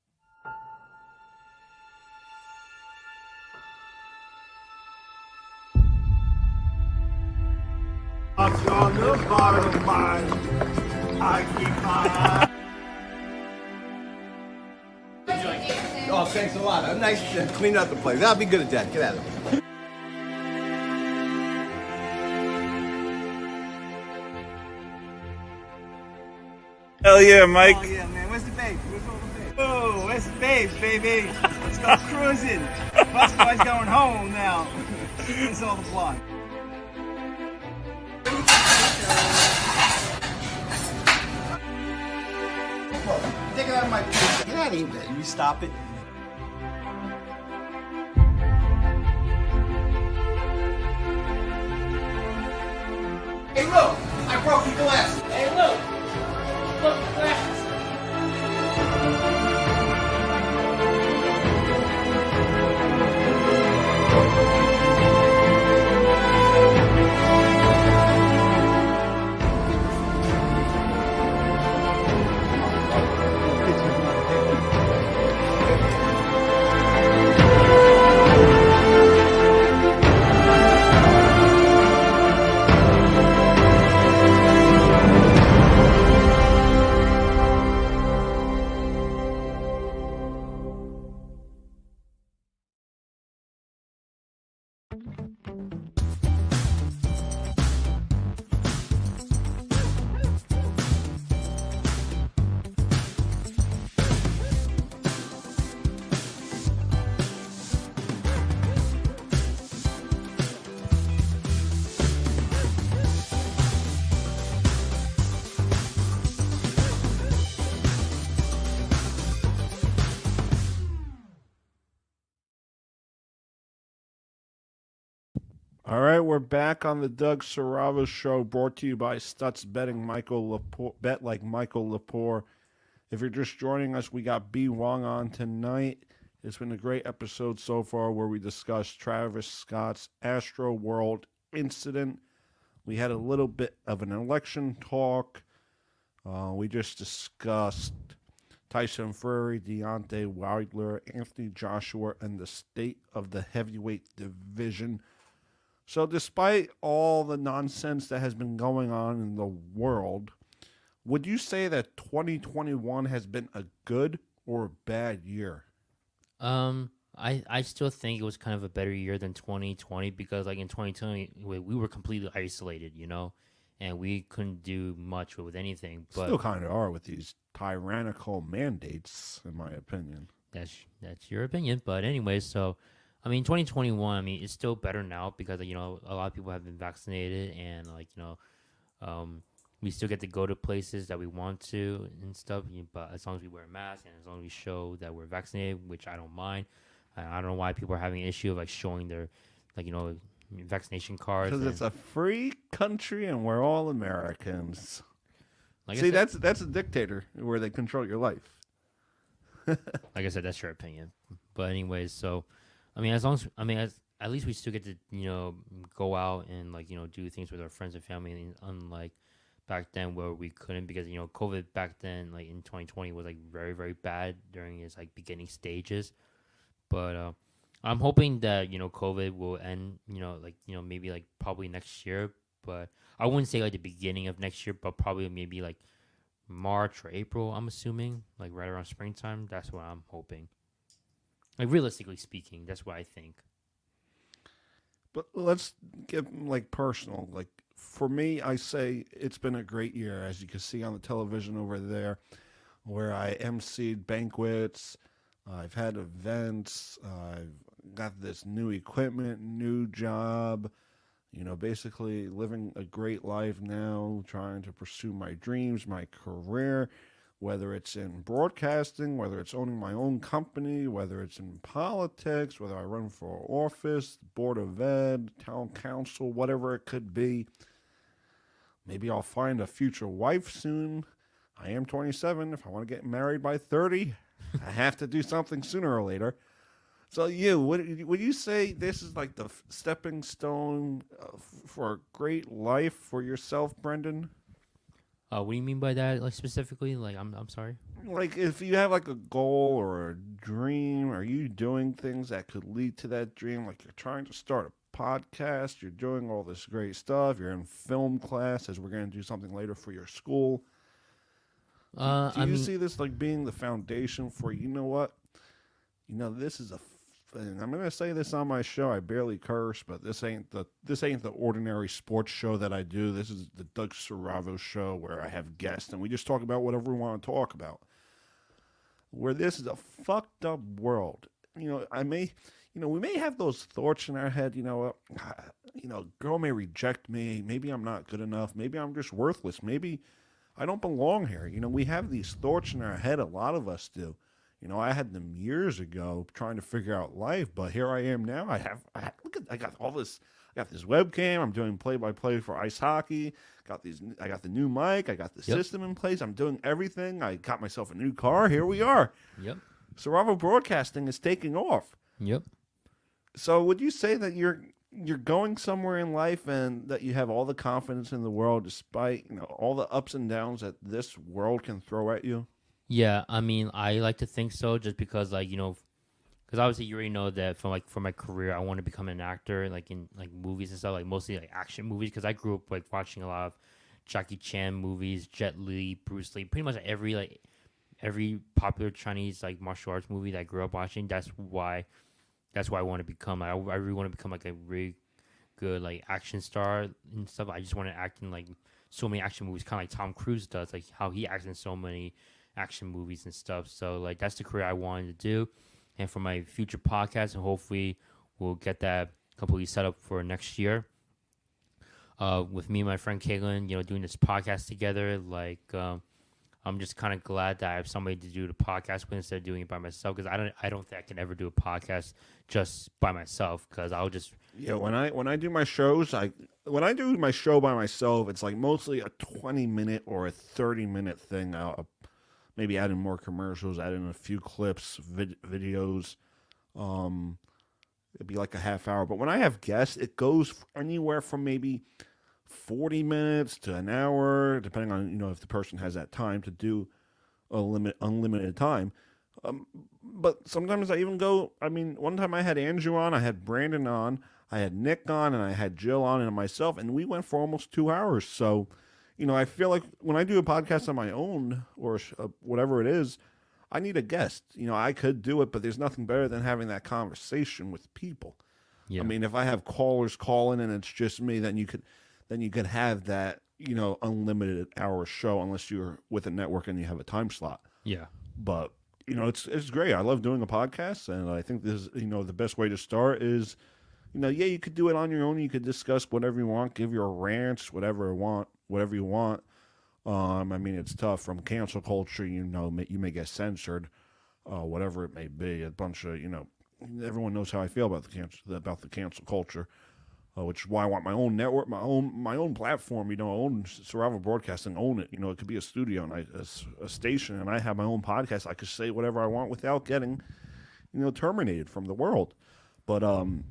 What's on the bottom of mine? I keep my eye. Oh, thanks a lot. A nice uh, clean up the place. I'll be good at that. Get out of here. Hell yeah, Mike. Oh yeah, man. Where's the babe? Where's all the babe? Oh, where's the babe, baby? Let's go cruising. Bus boy's going home now. Where's all the blonde? Take it out of my face. Get out of here. You stop it. Hey, Lou, I broke your glass. Hey, Lou, look, the glasses. All right, we're back on the Doug Saravo Show, brought to you by Stutz Betting, Michael Lepore, Bet Like Michael Lepore. If you're just joining us, we got B. Wong on tonight. It's been a great episode so far where we discussed Travis Scott's Astro World incident. We had a little bit of an election talk. Uh, we just discussed Tyson Fury, Deontay Wilder, Anthony Joshua, and the state of the heavyweight division. So despite all the nonsense that has been going on in the world, would you say that twenty twenty-one has been a good or a bad year? Um, I, I still think it was kind of a better year than twenty twenty because, like, in twenty twenty, we, we were completely isolated, you know, and we couldn't do much with anything. But Still kind of are with these tyrannical mandates, in my opinion. That's that's your opinion, but anyway, so I mean, twenty twenty-one. I mean, it's still better now because, you know, a lot of people have been vaccinated, and, like, you know, um, we still get to go to places that we want to and stuff. But as long as we wear a mask and as long as we show that we're vaccinated, which I don't mind. I, I don't know why people are having an issue of, like, showing their, like, you know, vaccination cards. Because it's a free country and we're all Americans. Like See, I said, that's that's a dictator where they control your life. like I said, that's your opinion. But anyways, so. I mean, as long as I mean, as, at least we still get to, you know, go out and, like, you know, do things with our friends and family, and unlike back then where we couldn't because, you know, COVID back then, like in twenty twenty, was, like, very, very bad during its, like, beginning stages. But uh, I'm hoping that, you know, COVID will end, you know, like, you know, maybe, like, probably next year. But I wouldn't say, like, the beginning of next year, but probably maybe, like, March or April, I'm assuming, like, right around springtime. That's what I'm hoping. Like, realistically speaking, that's what I think. But let's get, like, personal. Like, for me, I say it's been a great year, as you can see on the television over there, where I emceed banquets, I've had events, I've got this new equipment, new job, you know, basically living a great life now, trying to pursue my dreams, my career, whether it's in broadcasting, whether it's owning my own company, whether it's in politics, whether I run for office, board of ed, town council, whatever it could be. Maybe I'll find a future wife soon. I am twenty-seven. If I want to get married by thirty, I have to do something sooner or later. So you, would, would you say this is like the stepping stone uh, for a great life for yourself, Brendan? Uh, what do you mean by that, like, specifically? Like, I'm I'm sorry. Like, if you have, like, a goal or a dream, are you doing things that could lead to that dream? Like, you're trying to start a podcast, you're doing all this great stuff, you're in film class, as we're going to do something later for your school. Uh, do I you mean, see this, like, being the foundation for, you know what? You know, this is a and I'm gonna say this on my show. I barely curse, but this ain't the this ain't the ordinary sports show that I do. This is the Doug Saravo show where I have guests and we just talk about whatever we want to talk about. Where this is a fucked up world. You know, I may, you know, we may have those thoughts in our head. You know, uh, you know, girl may reject me. Maybe I'm not good enough. Maybe I'm just worthless. Maybe I don't belong here. You know, we have these thoughts in our head. A lot of us do. You know, I had them years ago trying to figure out life, but here I am now. I have, I have, look at, I got all this, I got this webcam. I'm doing play-by-play for ice hockey. Got these, I got the new mic. I got the Yep. system in place. I'm doing everything. I got myself a new car. Here we are. Yep. Saravo Broadcasting is taking off. Yep. So would you say that you're you're going somewhere in life and that you have all the confidence in the world despite, you know, all the ups and downs that this world can throw at you? Yeah, I mean, I like to think so, just because, like, you know, because obviously you already know that from like for my career, I want to become an actor, like in like movies and stuff, like mostly like action movies. Because I grew up like watching a lot of Jackie Chan movies, Jet Li, Bruce Lee, pretty much every like every popular Chinese like martial arts movie that I grew up watching. That's why, that's why I want to become. I, I really want to become like a really good like action star and stuff. I just want to act in like so many action movies, kind of like Tom Cruise does, like how he acts in so many action movies and stuff. So like that's the career I wanted to do. And for my future podcast, and hopefully we'll get that completely set up for next year. Uh, with me and my friend Caitlin, you know, doing this podcast together, like um, I'm just kind of glad that I have somebody to do the podcast with instead of doing it by myself. Because I don't, I don't think I can ever do a podcast just by myself. Because I'll just Yeah, when I when I do my shows, I when I do my show by myself, it's like mostly a twenty minute or a thirty minute thing. I'll maybe add in more commercials, add in a few clips, vid- videos. Um, it'd be like a half hour. But when I have guests, it goes anywhere from maybe forty minutes to an hour, depending on, you know, if the person has that time to do a limit unlimited time. Um, but sometimes I even go. I mean, one time I had Andrew on, I had Brandon on, I had Nick on, and I had Jill on, and myself, and we went for almost two hours. So, you know, I feel like when I do a podcast on my own or uh, whatever it is, I need a guest. You know, I could do it, but there's nothing better than having that conversation with people. yeah, I mean, if I have callers calling and it's just me, then you could, then you could have that, you know, unlimited hour show unless you're with a network and you have a time slot. yeah, But you know, it's it's great. I love doing a podcast, and I think this, you know, the best way to start is, you know, yeah, you could do it on your own. You could discuss whatever you want, give your rants, whatever you want, whatever you want. Um, I mean, it's tough from cancel culture. You know, may, you may get censored, uh, whatever it may be. A bunch of, you know, everyone knows how I feel about the cancel about the cancel culture, uh, which is why I want my own network, my own my own platform. You know, own Saravo Broadcasting, own it. You know, it could be a studio and I, a, a station, and I have my own podcast. I could say whatever I want without getting, you know, terminated from the world. But um,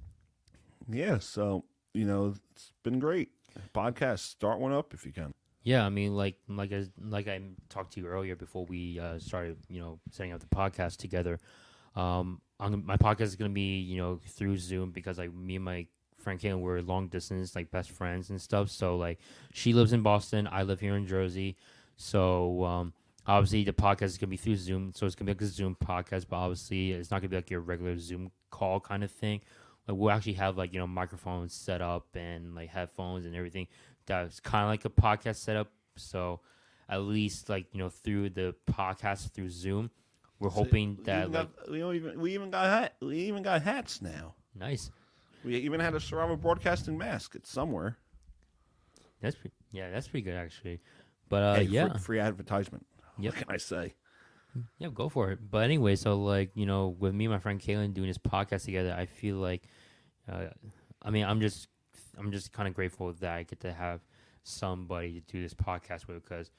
yeah. So you know, it's been great. Podcast, start one up if you can. yeah. I mean, like like I like I talked to you earlier before we uh, started, you know, setting up the podcast together. Um, I'm, my podcast is gonna be, you know, through Zoom because like me and my friend Caitlin, we're long distance, like best friends and stuff. So like she lives in Boston, I live here in Jersey. So um, obviously the podcast is gonna be through Zoom, so it's gonna be like a Zoom podcast, but obviously it's not gonna be like your regular Zoom call kind of thing. Like we'll actually have like, you know, microphones set up and like headphones and everything. That's kind of like a podcast setup. So at least like, you know, through the podcast through Zoom, we're hoping we that even like got, we don't even we even got hat, we even got hats now. nice. We even had a Saravo Broadcasting mask. It's somewhere. That's pretty, yeah, that's pretty good actually. But uh, Hey, yeah, free, free advertisement. Yep. What can I say? yeah, go for it. But anyway, so like, you know, with me and my friend Caitlin doing this podcast together, I feel like, uh, I mean, I'm just, I'm just kind of grateful that I get to have somebody to do this podcast with, because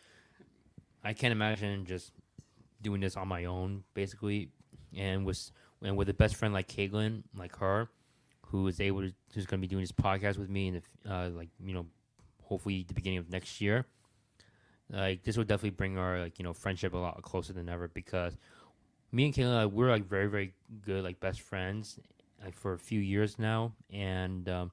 I can't imagine just doing this on my own, basically, and with and with a best friend like Caitlin, like her, who is able to, who's going to be doing this podcast with me, in the, uh, like, you know, hopefully the beginning of next year. Like, this will definitely bring our, like, you know, friendship a lot closer than ever, because me and Caitlin, like, we're like very, very good, like, best friends, like, for a few years now, and um,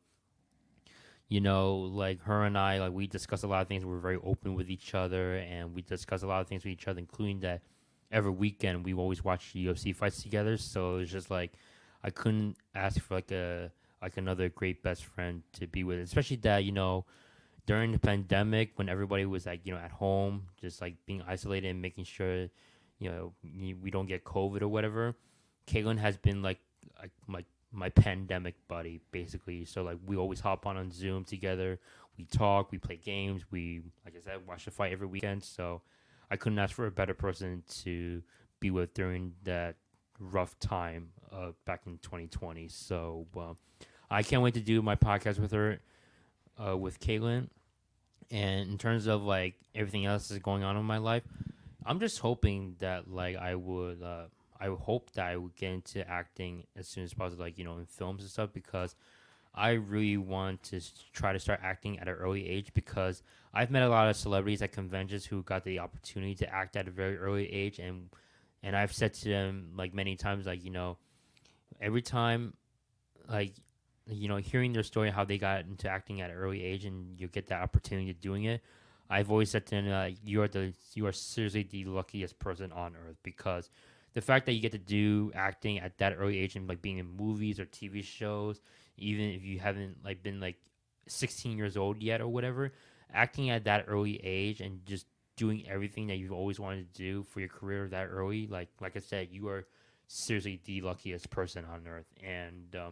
you know, like, her and I, like, we discuss a lot of things. We're very open with each other, and we discuss a lot of things with each other, including that every weekend we always watch U F C fights together. So it's just like, I couldn't ask for like a like another great best friend to be with, especially that you know during the pandemic when everybody was like you know at home, just like being isolated and making sure you know we don't get COVID or whatever. Caitlin has been like like my my pandemic buddy basically. So like we always hop on on Zoom together. We talk, we play games, we like I said watch the fight every weekend. So I couldn't ask for a better person to be with during that rough time uh, back in twenty twenty. So uh, I can't wait to do my podcast with her, uh, with Caitlin. And in terms of like everything else that's going on in my life, I'm just hoping that like I would, uh, I hope that I would get into acting as soon as possible, like you know in films and stuff, because I really want to try to start acting at an early age, because I've met a lot of celebrities at conventions who got the opportunity to act at a very early age, and and I've said to them like many times, like you know, every time, like you know, hearing their story how they got into acting at an early age, and you get that opportunity of doing it, I've always said to them like you are the you are seriously the luckiest person on earth, because the fact that you get to do acting at that early age and like being in movies or T V shows, even if you haven't like been like sixteen years old yet or whatever, acting at that early age and just doing everything that you've always wanted to do for your career that early, like like I said, you are seriously the luckiest person on earth. And um,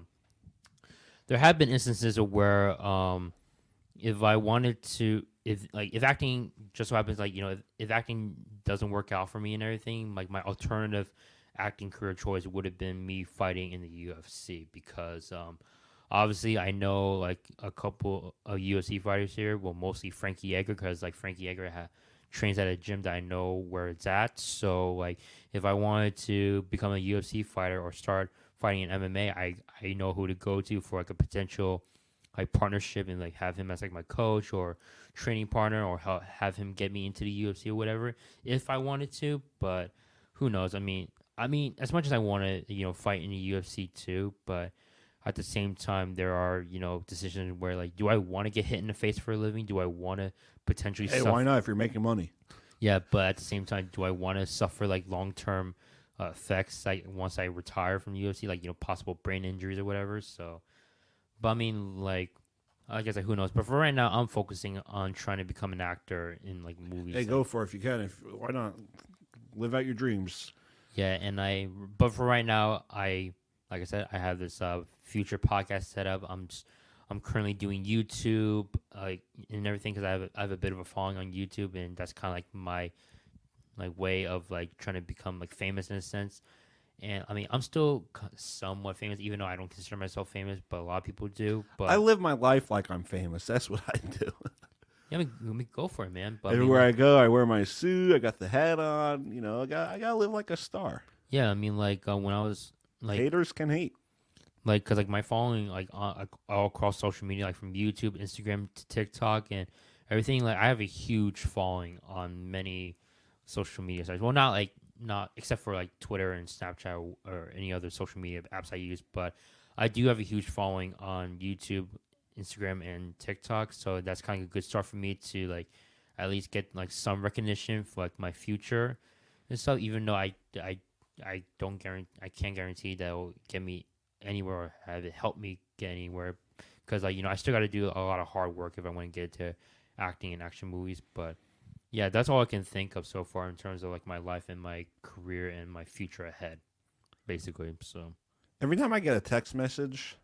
there have been instances of where um, if I wanted to, if like if acting just so happens like you know if, if acting doesn't work out for me and everything, like my alternative acting career choice would have been me fighting in the U F C, because um, obviously I know like a couple of U F C fighters here, well mostly Frankie Edgar, because like Frankie Edgar ha- trains at a gym that I know where it's at. So like if I wanted to become a U F C fighter or start fighting in M M A, I I know who to go to for like a potential like partnership, and like have him as like my coach or training partner, or ha- have him get me into the U F C or whatever if I wanted to. But who knows? I mean, I mean, as much as I want to, you know, fight in the U F C too, but at the same time, there are you know decisions where like, do I want to get hit in the face for a living? Do I want to potentially? Hey, suffer? why not if you're making money? Yeah, but at the same time, do I want to suffer like long term uh, effects like once I retire from the U F C, like you know possible brain injuries or whatever? So. But I mean, like, I guess like who knows. But for right now, I'm focusing on trying to become an actor in like movies. Hey, go for it if you can. If why not live out your dreams? Yeah, and I. But for right now, I like I said, I have this uh, future podcast set up. I'm just, I'm currently doing YouTube, like and everything, because I have I have a bit of a following on YouTube, and that's kind of like my like way of like trying to become like famous in a sense. And I mean, I'm still somewhat famous, even though I don't consider myself famous, but a lot of people do. But I live my life like I'm famous. That's what I do. yeah, I mean, let me go for it, man. But Everywhere I, I, mean, like, go, I wear my suit. I got the hat on. You know, I got I gotta live like a star. yeah, I mean, like uh, when I was like, Haters can hate. like, cause like my following, like, uh, like all across social media, like from YouTube, Instagram to TikTok, and everything. Like, I have a huge following on many social media sites. Well, not like. Not except for like Twitter and Snapchat or, or any other social media apps I use, but I do have a huge following on YouTube, Instagram, and TikTok. So that's kind of a good start for me to like at least get like some recognition for like my future and stuff. Even though I I I don't guarantee I can't guarantee that will get me anywhere or have it help me get anywhere, because like you know I still got to do a lot of hard work if I want to get to acting in action movies, but. Yeah, that's all I can think of so far in terms of like my life and my career and my future ahead, basically. So Every time I get a text message,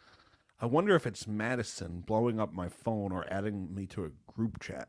I wonder if it's Madison blowing up my phone or adding me to a group chat.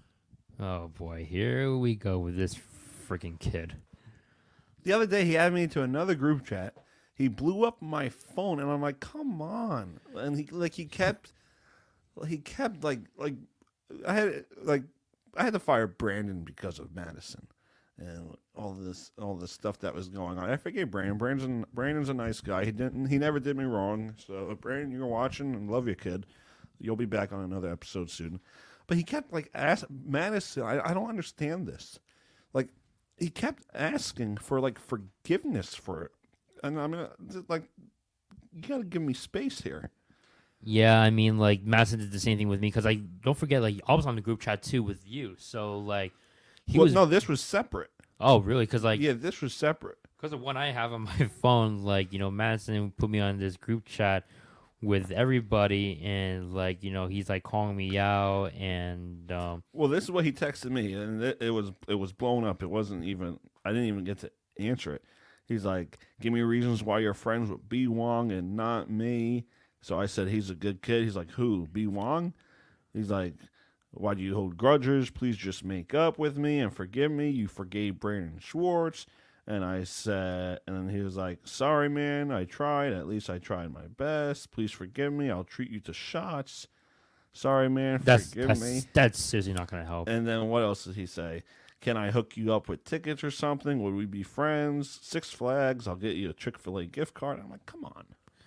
oh boy, here we go with this freaking kid. The other day, he added me to another group chat. He blew up my phone, and I'm like, "Come on!" And he like he kept, he kept like like I had like. I had to fire Brandon because of Madison and all this all this stuff that was going on. I forgave Brandon. Brandon's Brandon's a nice guy. He didn't he never did me wrong. So Brandon, you're watching and love you, kid. You'll be back on another episode soon. But he kept like asking Madison. I, I don't understand this. Like he kept asking for like forgiveness for it, and I mean like you got to give me space here. Yeah, I mean, like Madison did the same thing with me, because I don't forget, like I was on the group chat too with you. So like he well, was no, this was separate. oh really? Because like Yeah, this was separate. Because of what I have on my phone, like, you know, Madison put me on this group chat with everybody, and, like, you know, he's, like, calling me out, and, um, Well, this is what he texted me, and it, it was it was blown up. It wasn't even, I didn't even get to answer it. He's like, give me reasons why you're friends with B. Wong and not me. So I said, he's a good kid. He's like, who, B. Wong? He's like, why do you hold grudges? Please just make up with me and forgive me. You forgave Brandon Schwartz. And I said, and then he was like, sorry, man, I tried. At least I tried my best. Please forgive me. I'll treat you to shots. Sorry, man, that's, forgive that's, me. that's seriously not going to help. And then what else did he say? Can I hook you up with tickets or something? Would we be friends? Six Flags. I'll get you a Chick-fil-A gift card. I'm like, come on.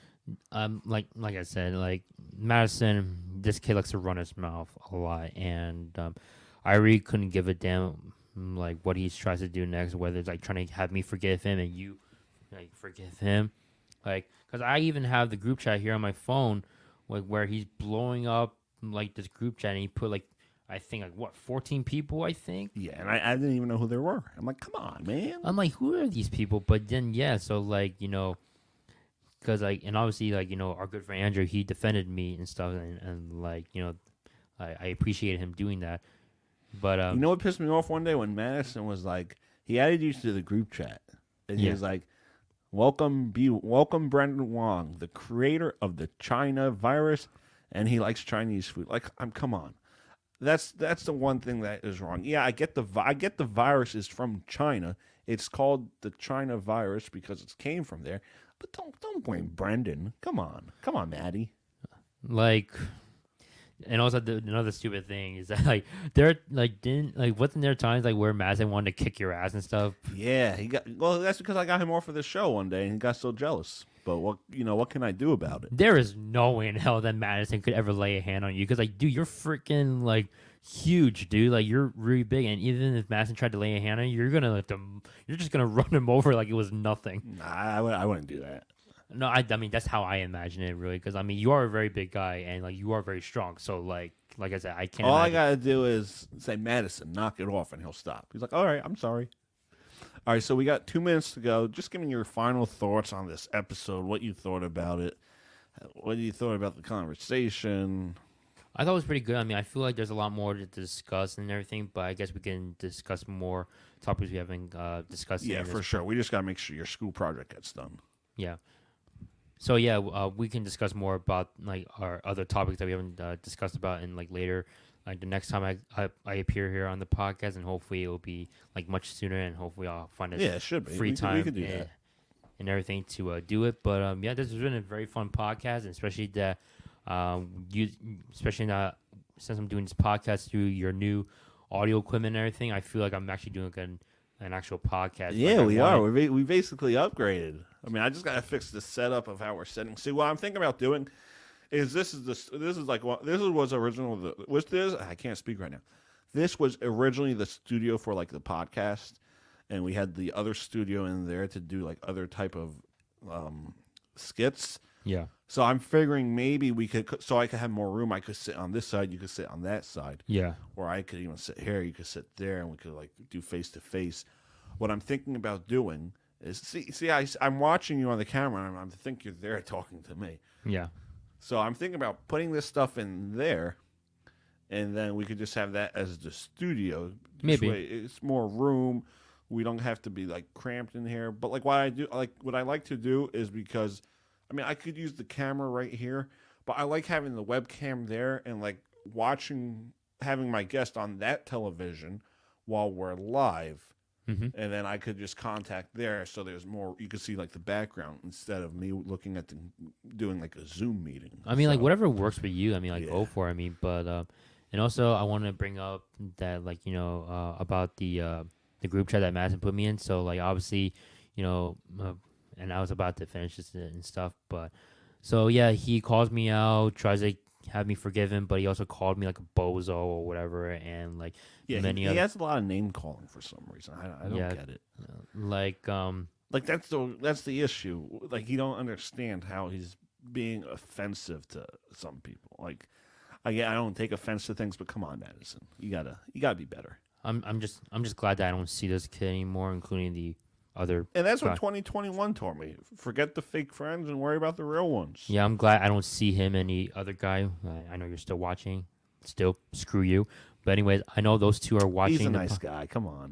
Um, like, like I said, like, Madison, this kid likes to run his mouth a lot, and, um, I really couldn't give a damn, like, what he tries to do next, whether it's, like, trying to have me forgive him and you, like, forgive him. Like, because I even have the group chat here on my phone, like, where he's blowing up, like, this group chat, and he put, like, I think, like, what, fourteen people, I think? Yeah, and I, I didn't even know who they were. I'm like, come on, man. I'm like, who are these people? But then, yeah, so, like, you know, because, like, and obviously, like, you know, our good friend Andrew, he defended me and stuff, and, and like, you know, I, I appreciated him doing that. But, um, You know what pissed me off one day? When Madison was like, he added you to the group chat. And he Yeah. was like, welcome, be, welcome Brendan Wong, the creator of the China virus, and he likes Chinese food. Like, I'm come on. That's that's the one thing that is wrong. Yeah, I get the vi- I get the virus is from China. It's called the China virus because it came from there. But don't don't blame Brendan. Come on, come on, Maddie. like, and also the, another stupid thing is that, like, there, like, didn't, like, wasn't there times, like, where Madison wanted to kick your ass and stuff? Yeah, he got well. That's because I got him off of the show one day, and he got so jealous. But what you know, what can I do about it? There is no way in hell that Madison could ever lay a hand on you, because, like, dude, you're freaking, like, huge, dude. Like, you're really big, and even if Madison tried to lay a hand on you, you're gonna let them, you're just gonna run him over like it was nothing. Nah, I, would- I wouldn't do that. No, I, I mean, that's how I imagine it, really, because, I mean, you are a very big guy, and, like, you are very strong, so, like, like I said, I can't All I imagine- gotta do is say Madison, knock it off, and he'll stop. He's like, all right, I'm sorry. All right, so we got two minutes to go. Just give me your final thoughts on this episode. What you thought about it? What you thought about the conversation? I thought it was pretty good. I mean, I feel like there's a lot more to discuss and everything, but I guess we can discuss more topics we haven't uh, discussed. Yeah, in this- for sure. We just gotta make sure your school project gets done. Yeah. So yeah, uh, we can discuss more about, like, our other topics that we haven't uh, discussed about in, like, later, like, the next time I, I I appear here on the podcast, and hopefully it will be, like, much sooner, and hopefully I'll find a Yeah, it should be. free We could- we time could do and, that. and everything to uh, do it. But um, yeah, this has been a very fun podcast, and especially that um, you, especially that since I'm doing this podcast through your new audio equipment and everything, I feel like I'm actually doing an an actual podcast. Yeah, Like, I we wanted- are. We we basically upgraded. I mean, I just gotta fix the setup of how we're setting. See, what I'm thinking about doing is this is the this is like what this is was original. The, was this? I can't speak right now. This was originally the studio for like the podcast, and we had the other studio in there to do like other type of um, skits. Yeah. So I'm figuring maybe we could, so I could have more room. I could sit on this side, you could sit on that side. Yeah. Or I could even sit here, you could sit there, and we could like do face to face. What I'm thinking about doing is see, see, I, I'm watching you on the camera, and I'm, I think you're there talking to me. Yeah. So I'm thinking about putting this stuff in there, and then we could just have that as the studio. This Maybe. way it's more room. We don't have to be like cramped in here. But like what I do, like what I like to do is because, I mean, I could use the camera right here, but I like having the webcam there and like watching, having my guest on that television while we're live. Mhm. And then I could just contact there, so there's more. You could see like the background instead of me looking at the doing like a Zoom meeting. I mean, like, So- whatever works for you. I mean, like, Yeah. go for it. I mean, but um, and also I want to bring up that, like, you know, uh, about the uh, the group chat that Madison put me in. So, like, obviously, you know, uh, and I was about to finish this and stuff, but so yeah, he calls me out, tries to have me forgive him, but he also called me like a bozo or whatever, and like Yeah, many he, he other, has a lot of name calling for some reason. I, I don't Yeah. get it. like um, Like that's the that's the issue. Like you don't understand how he's being offensive to some people. Like I I don't take offense to things, but come on, Madison, you gotta you gotta be better. I'm I'm just I'm just glad that I don't see this kid anymore, including the other. And that's what guy. twenty twenty-one taught me. Forget the fake friends and worry about the real ones. Yeah, I'm glad I don't see him any other guy. I, I know you're still watching. Still, screw you. But anyways, I know those two are watching. He's a the nice po- guy. Come on.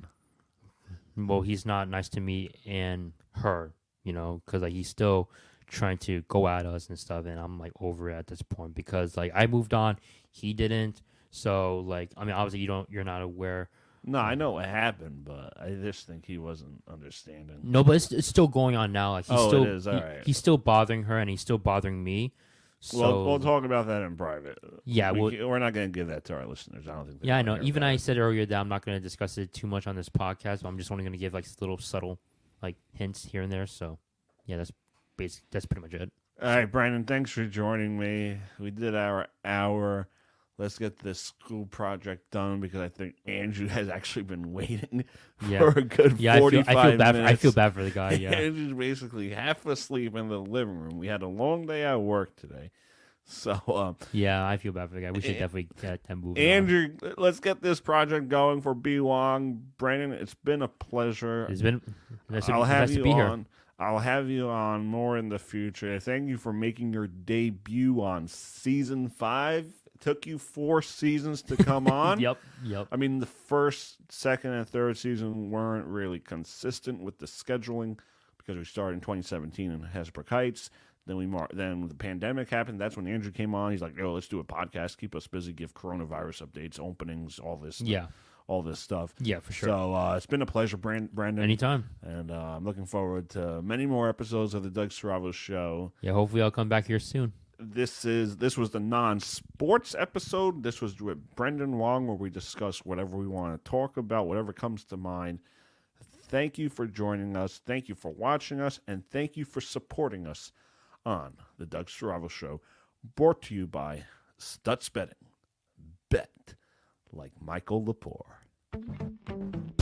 Well, he's not nice to me and her, you know, because like he's still trying to go at us and stuff, and I'm like over it at this point because like I moved on, he didn't. So like, I mean, obviously you don't, you're not aware. No, I know what happened, but I just think he wasn't understanding. No, but it's, it's still going on now. Like he's Oh, it still, is? he- All right. he's still bothering her, and he's still bothering me. So We'll, we'll talk about that in private. Yeah, we, we'll- ca- we're not going to give that to our listeners. I don't think. they yeah, I wanna know. hear Even about I it. said earlier that I'm not going to discuss it too much on this podcast. But I'm just only going to give like little subtle like hints here and there. So yeah, that's basic. That's pretty much it. All right, Brandon, thanks for joining me. We did our hour. Let's get this school project done because I think Andrew has actually been waiting Yeah. for a good Yeah, I feel, forty-five I feel bad. For, minutes. I feel bad for the guy. Yeah. Andrew's basically half asleep in the living room. We had a long day at work today. So, um, Yeah, I feel bad for the guy. We should Eh, definitely get him moving. Andrew, let's get this project going for B. Wong. Brandon, it's been a pleasure. on. It's been. It's I'll nice have to you be here. on. I'll have you on more in the future. Thank you for making your debut on season five. It took you four seasons to come on. Yep. Yep. I mean, the first, second, and third season weren't really consistent with the scheduling because we started in twenty seventeen in Hesbrook Heights. Then we mar- then the pandemic happened. That's when Andrew came on. He's like, "Yo, let's do a podcast. Keep us busy. Give coronavirus updates, openings, all this. Stuff, Yeah. all this stuff." Yeah, for sure. So uh, it's been a pleasure, Brand- Brandon. Anytime. And uh, I'm looking forward to many more episodes of the Doug Saravo Show. Yeah. Hopefully, I'll come back here soon. This is this was the non-sports episode. This was with Brendan Wong, where we discuss whatever we want to talk about, whatever comes to mind. Thank you for joining us. Thank you for watching us, and thank you for supporting us on the Doug Saravo Show, brought to you by Stutz Betting. Bet like Michael Lepore.